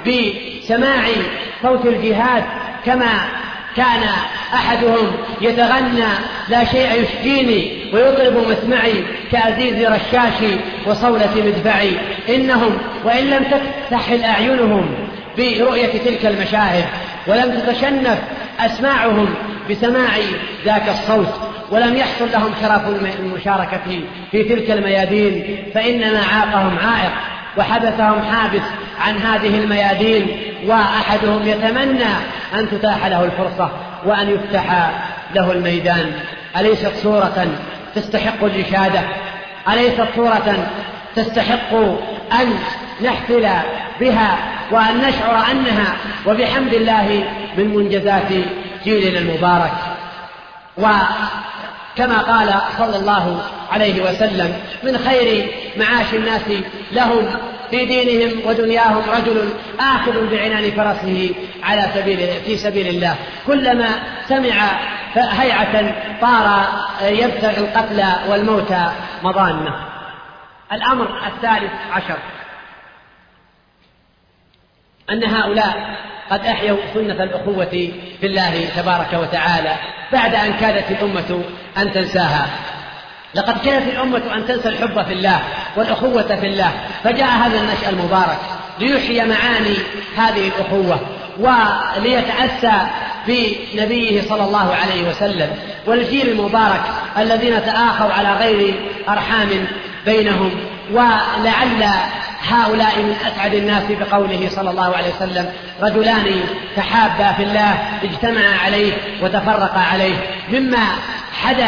بسماع صوت الجهاد، كما كان أحدهم يتغنى لا شيء يشجيني ويطلب مسمعي كأزيز رشاشي وصولة مدفعي. إنهم وإن لم تكتحل أعينهم برؤية تلك المشاهد ولم تتشنف أسماعهم بسماع ذاك الصوت ولم يحصل لهم شرف المشاركة في تلك الميادين، فإنما عاقهم عائق وحبسهم حابس عن هذه الميادين، وأحدهم يتمنى أن تتاح له الفرصة وأن يفتح له الميدان. أليست صورة تستحق الإشادة؟ أليست صورة تستحق أن نحفل بها وأن نشعر أنها وبحمد الله من منجزات جيلنا المبارك؟ وكما قال صلى الله عليه وسلم من خير معاش الناس لهم في دينهم ودنياهم رجل آخذ بعنان فرسه على سبيل في سبيل الله، كلما سمع هيعة طار يبتغي القتل والموت مضانه. الأمر الثالث عشر أن هؤلاء قد أحيوا سنة الأخوة في الله تبارك وتعالى بعد أن كادت الأمة أن تنساها. لقد كانت الأمة أن تنسى الحب في الله والأخوة في الله، فجاء هذا النشأ المبارك ليحيي معاني هذه الأخوة وليتأسى بنبيه صلى الله عليه وسلم والجيل المبارك الذين تآخوا على غير أرحام بينهم. ولعل هؤلاء من أسعد الناس بقوله صلى الله عليه وسلم: رجلان تحابا في الله اجتمعا عليه وتفرقا عليه، مما حدا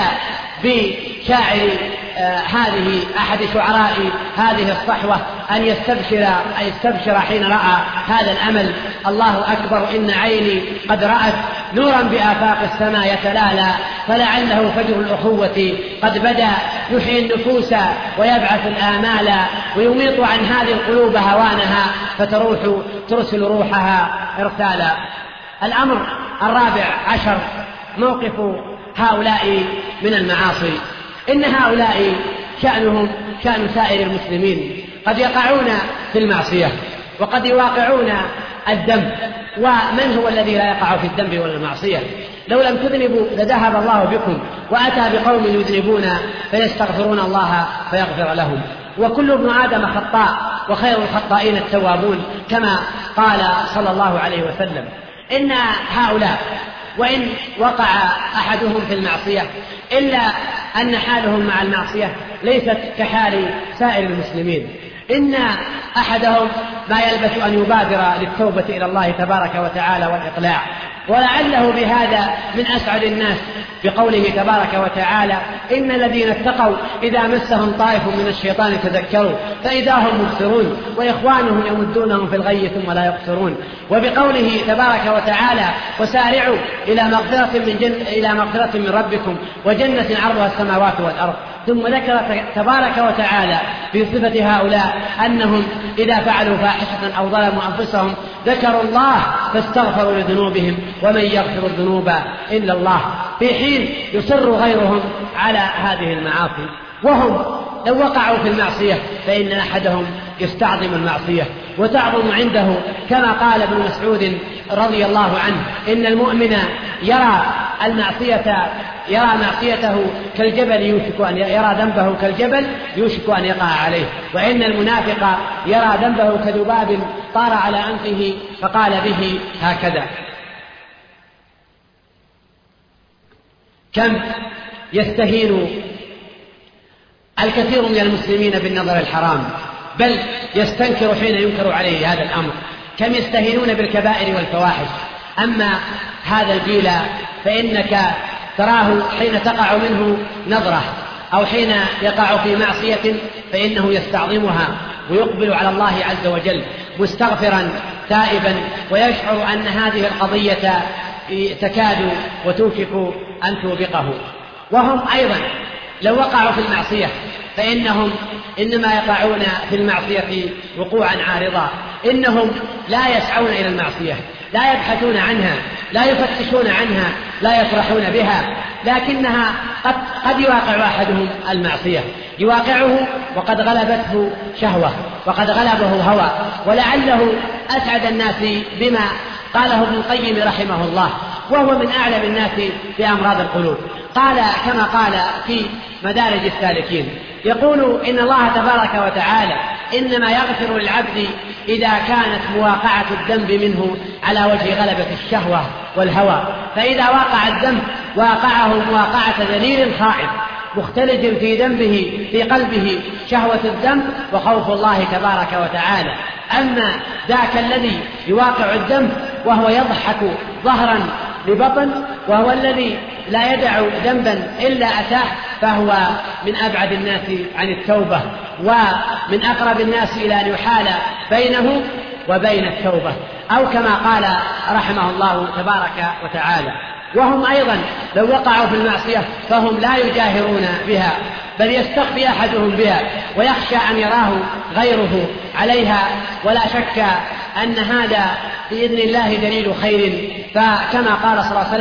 بشاعر آه هذه أحد شعراء هذه الصحوة أن يستبشر, أن يستبشر حين رأى هذا الأمل: الله أكبر إن عيني قد رأت نورا بآفاق السماء يتلالى، فلعله فجر الأخوة قد بدا يحيي النفوس ويبعث الآمال، ويميط عن هذه القلوب هوانها فتروح ترسل روحها إرسالا. الأمر الرابع عشر موقف هؤلاء من المعاصي. إن هؤلاء شأنهم شأن سائر المسلمين، قد يقعون في المعصية وقد يواقعون الذنب، ومن هو الذي لا يقع في الذنب ولا المعصية؟ لو لم تذنبوا لذهب الله بكم وأتى بقوم يذنبون فيستغفرون الله فيغفر لهم. وكل ابن آدم خطاء وخير الخطائين التوابون، كما قال صلى الله عليه وسلم. إن هؤلاء وإن وقع أحدهم في المعصية إلا أن حالهم مع المعصية ليست كحال سائر المسلمين. إن أحدهم ما يلبث أن يبادر للتوبة إلى الله تبارك وتعالى والإقلاع، ولعله بهذا من أسعد الناس بقوله تبارك وتعالى: إن الذين اتقوا إذا مسهم طائف من الشيطان تذكروا فإذا هم مبصرون وإخوانهم يمدونهم في الغي ثم لا يقصرون. وبقوله تبارك وتعالى: وسارعوا إلى مغفرة من, جن... إلى مغفرة من ربكم وجنة عرضها السماوات والأرض. ثم ذكر تبارك وتعالى في صفة هؤلاء أنهم إذا فعلوا فاحشة أو ظلموا أنفسهم ذكروا الله فاستغفروا لذنوبهم ومن يغفر الذنوب إلا الله، في حين يصر غيرهم على هذه المعاصي. وهم لو وقعوا في المعصية فإن أحدهم يستعظم المعصية وتعظم عنده، كما قال ابن مسعود رضي الله عنه: إن المؤمن يرى المعصية يرى معصيته كالجبل يوشك أن يرى ذنبه كالجبل يوشك أن يقع عليه، وإن المنافق يرى ذنبه كذباب طار على أنفه فقال به هكذا. كم يستهين الكثير من المسلمين بالنظر الحرام، بل يستنكر حين ينكر عليه هذا الأمر. كم يستهينون بالكبائر والفواحش. أما هذا الجيل فإنك تراه حين تقع منه نظرة أو حين يقع في معصية فإنه يستعظمها ويقبل على الله عز وجل مستغفرا تائبا، ويشعر أن هذه القضية تكاد وتوشك أن توبقه. وهم أيضا لو وقعوا في المعصية فإنهم إنما يقعون في المعصية وقوعا عارضا. إنهم لا يسعون إلى المعصية، لا يبحثون عنها، لا يفتشون عنها، لا يفرحون بها، لكنها قد, قد يواقع أحدهم المعصية، يواقعه وقد غلبته شهوة وقد غلبه هوى، ولعله أسعد الناس بما قاله ابن القيم رحمه الله، وهو من أعلم الناس في أمراض القلوب. قال كما قال في مدارج السالكين، يقول: إن الله تبارك وتعالى إنما يغفر للعبد إذا كانت مواقعة الذنب منه على وجه غلبة الشهوة والهوى، فإذا وقع الذنب واقعه مواقعة ذليل خائف مختلج في ذنبه في قلبه شهوة الذنب وخوف الله تبارك وتعالى. أما ذاك الذي يواقع الذنب وهو يضحك ظهرا لبطن، وهو الذي لا يدع ذنبا إلا أتاه، فهو من أبعد الناس عن التوبة ومن أقرب الناس إلى أن يحال بينه وبين التوبة، أو كما قال رحمه الله تبارك وتعالى. وهم أيضا لو وقعوا في المعصية فهم لا يجاهرون بها، بل يستخفي أحدهم بها ويخشى أن يراه غيره عليها، ولا شك أن هذا بإذن الله دليل خير. فكما قال صلى الله عليه وسلم: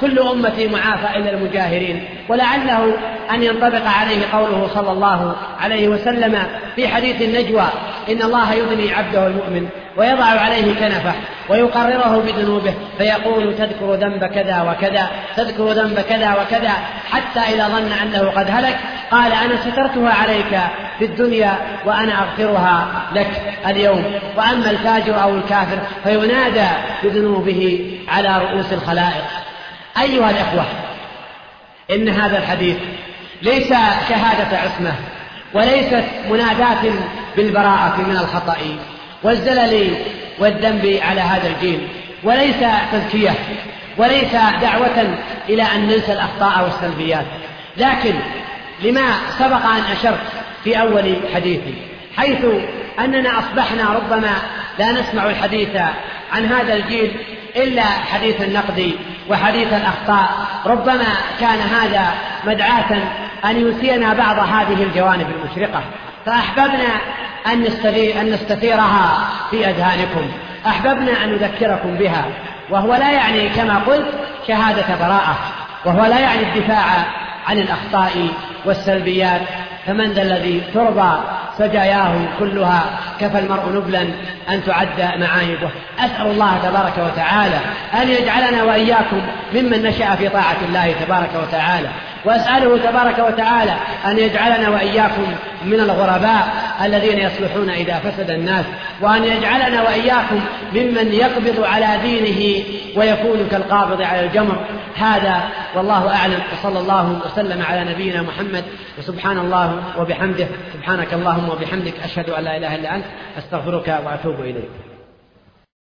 كل أمتي معافى إلا المجاهرين. ولعله أن ينطبق عليه قوله صلى الله عليه وسلم في حديث النجوى: إن الله يدني عبده المؤمن ويضع عليه كنفه ويقرره بذنوبه فيقول: تذكر ذنب كذا وكذا، تذكر ذنب كذا وكذا، حتى إذا ظن أنه قد هلك قال: أنا سترتها عليك في الدنيا وأنا أغفرها لك اليوم. وأما الفاجر أو الكافر فينادى بذنوبه على رؤوس الخلائق. أيها الإخوة، إن هذا الحديث ليس شهادة عصمة، وليست مناداة بالبراءة من الخطأ والزلل والذنب على هذا الجيل، وليس تزكية، وليس دعوة إلى أن ننسى الأخطاء والسلبيات، لكن لما سبق أن أشرت في أول حديثي، حيث أننا أصبحنا ربما لا نسمع الحديث عن هذا الجيل إلا حديث النقد وحديث الأخطاء. ربما كان هذا مدعاة أن ينسينا بعض هذه الجوانب المشرقة، فأحببنا أن نستثيرها في أذهانكم، أحببنا أن نذكركم بها، وهو لا يعني كما قلت شهادة براءة، وهو لا يعني الدفاع عن الأخطاء والسلبيات، فمن ذا الذي ترضى سجاياه كلها كفى المرء نبلا أن تعد معايبه. أسأل الله تبارك وتعالى أن يجعلنا وإياكم ممن نشأ في طاعة الله تبارك وتعالى، وأسأله تبارك وتعالى أن يجعلنا وإياكم من الغرباء الذين يصلحون إذا فسد الناس، وأن يجعلنا وإياكم ممن يقبض على دينه ويكون كالقابض على الجمر. هذا والله أعلم، وصلى الله وسلم على نبينا محمد، وسبحان الله وبحمده، سبحانك اللهم وبحمدك، أشهد أن لا إله إلا أنت، أستغفرك وأتوب إليك.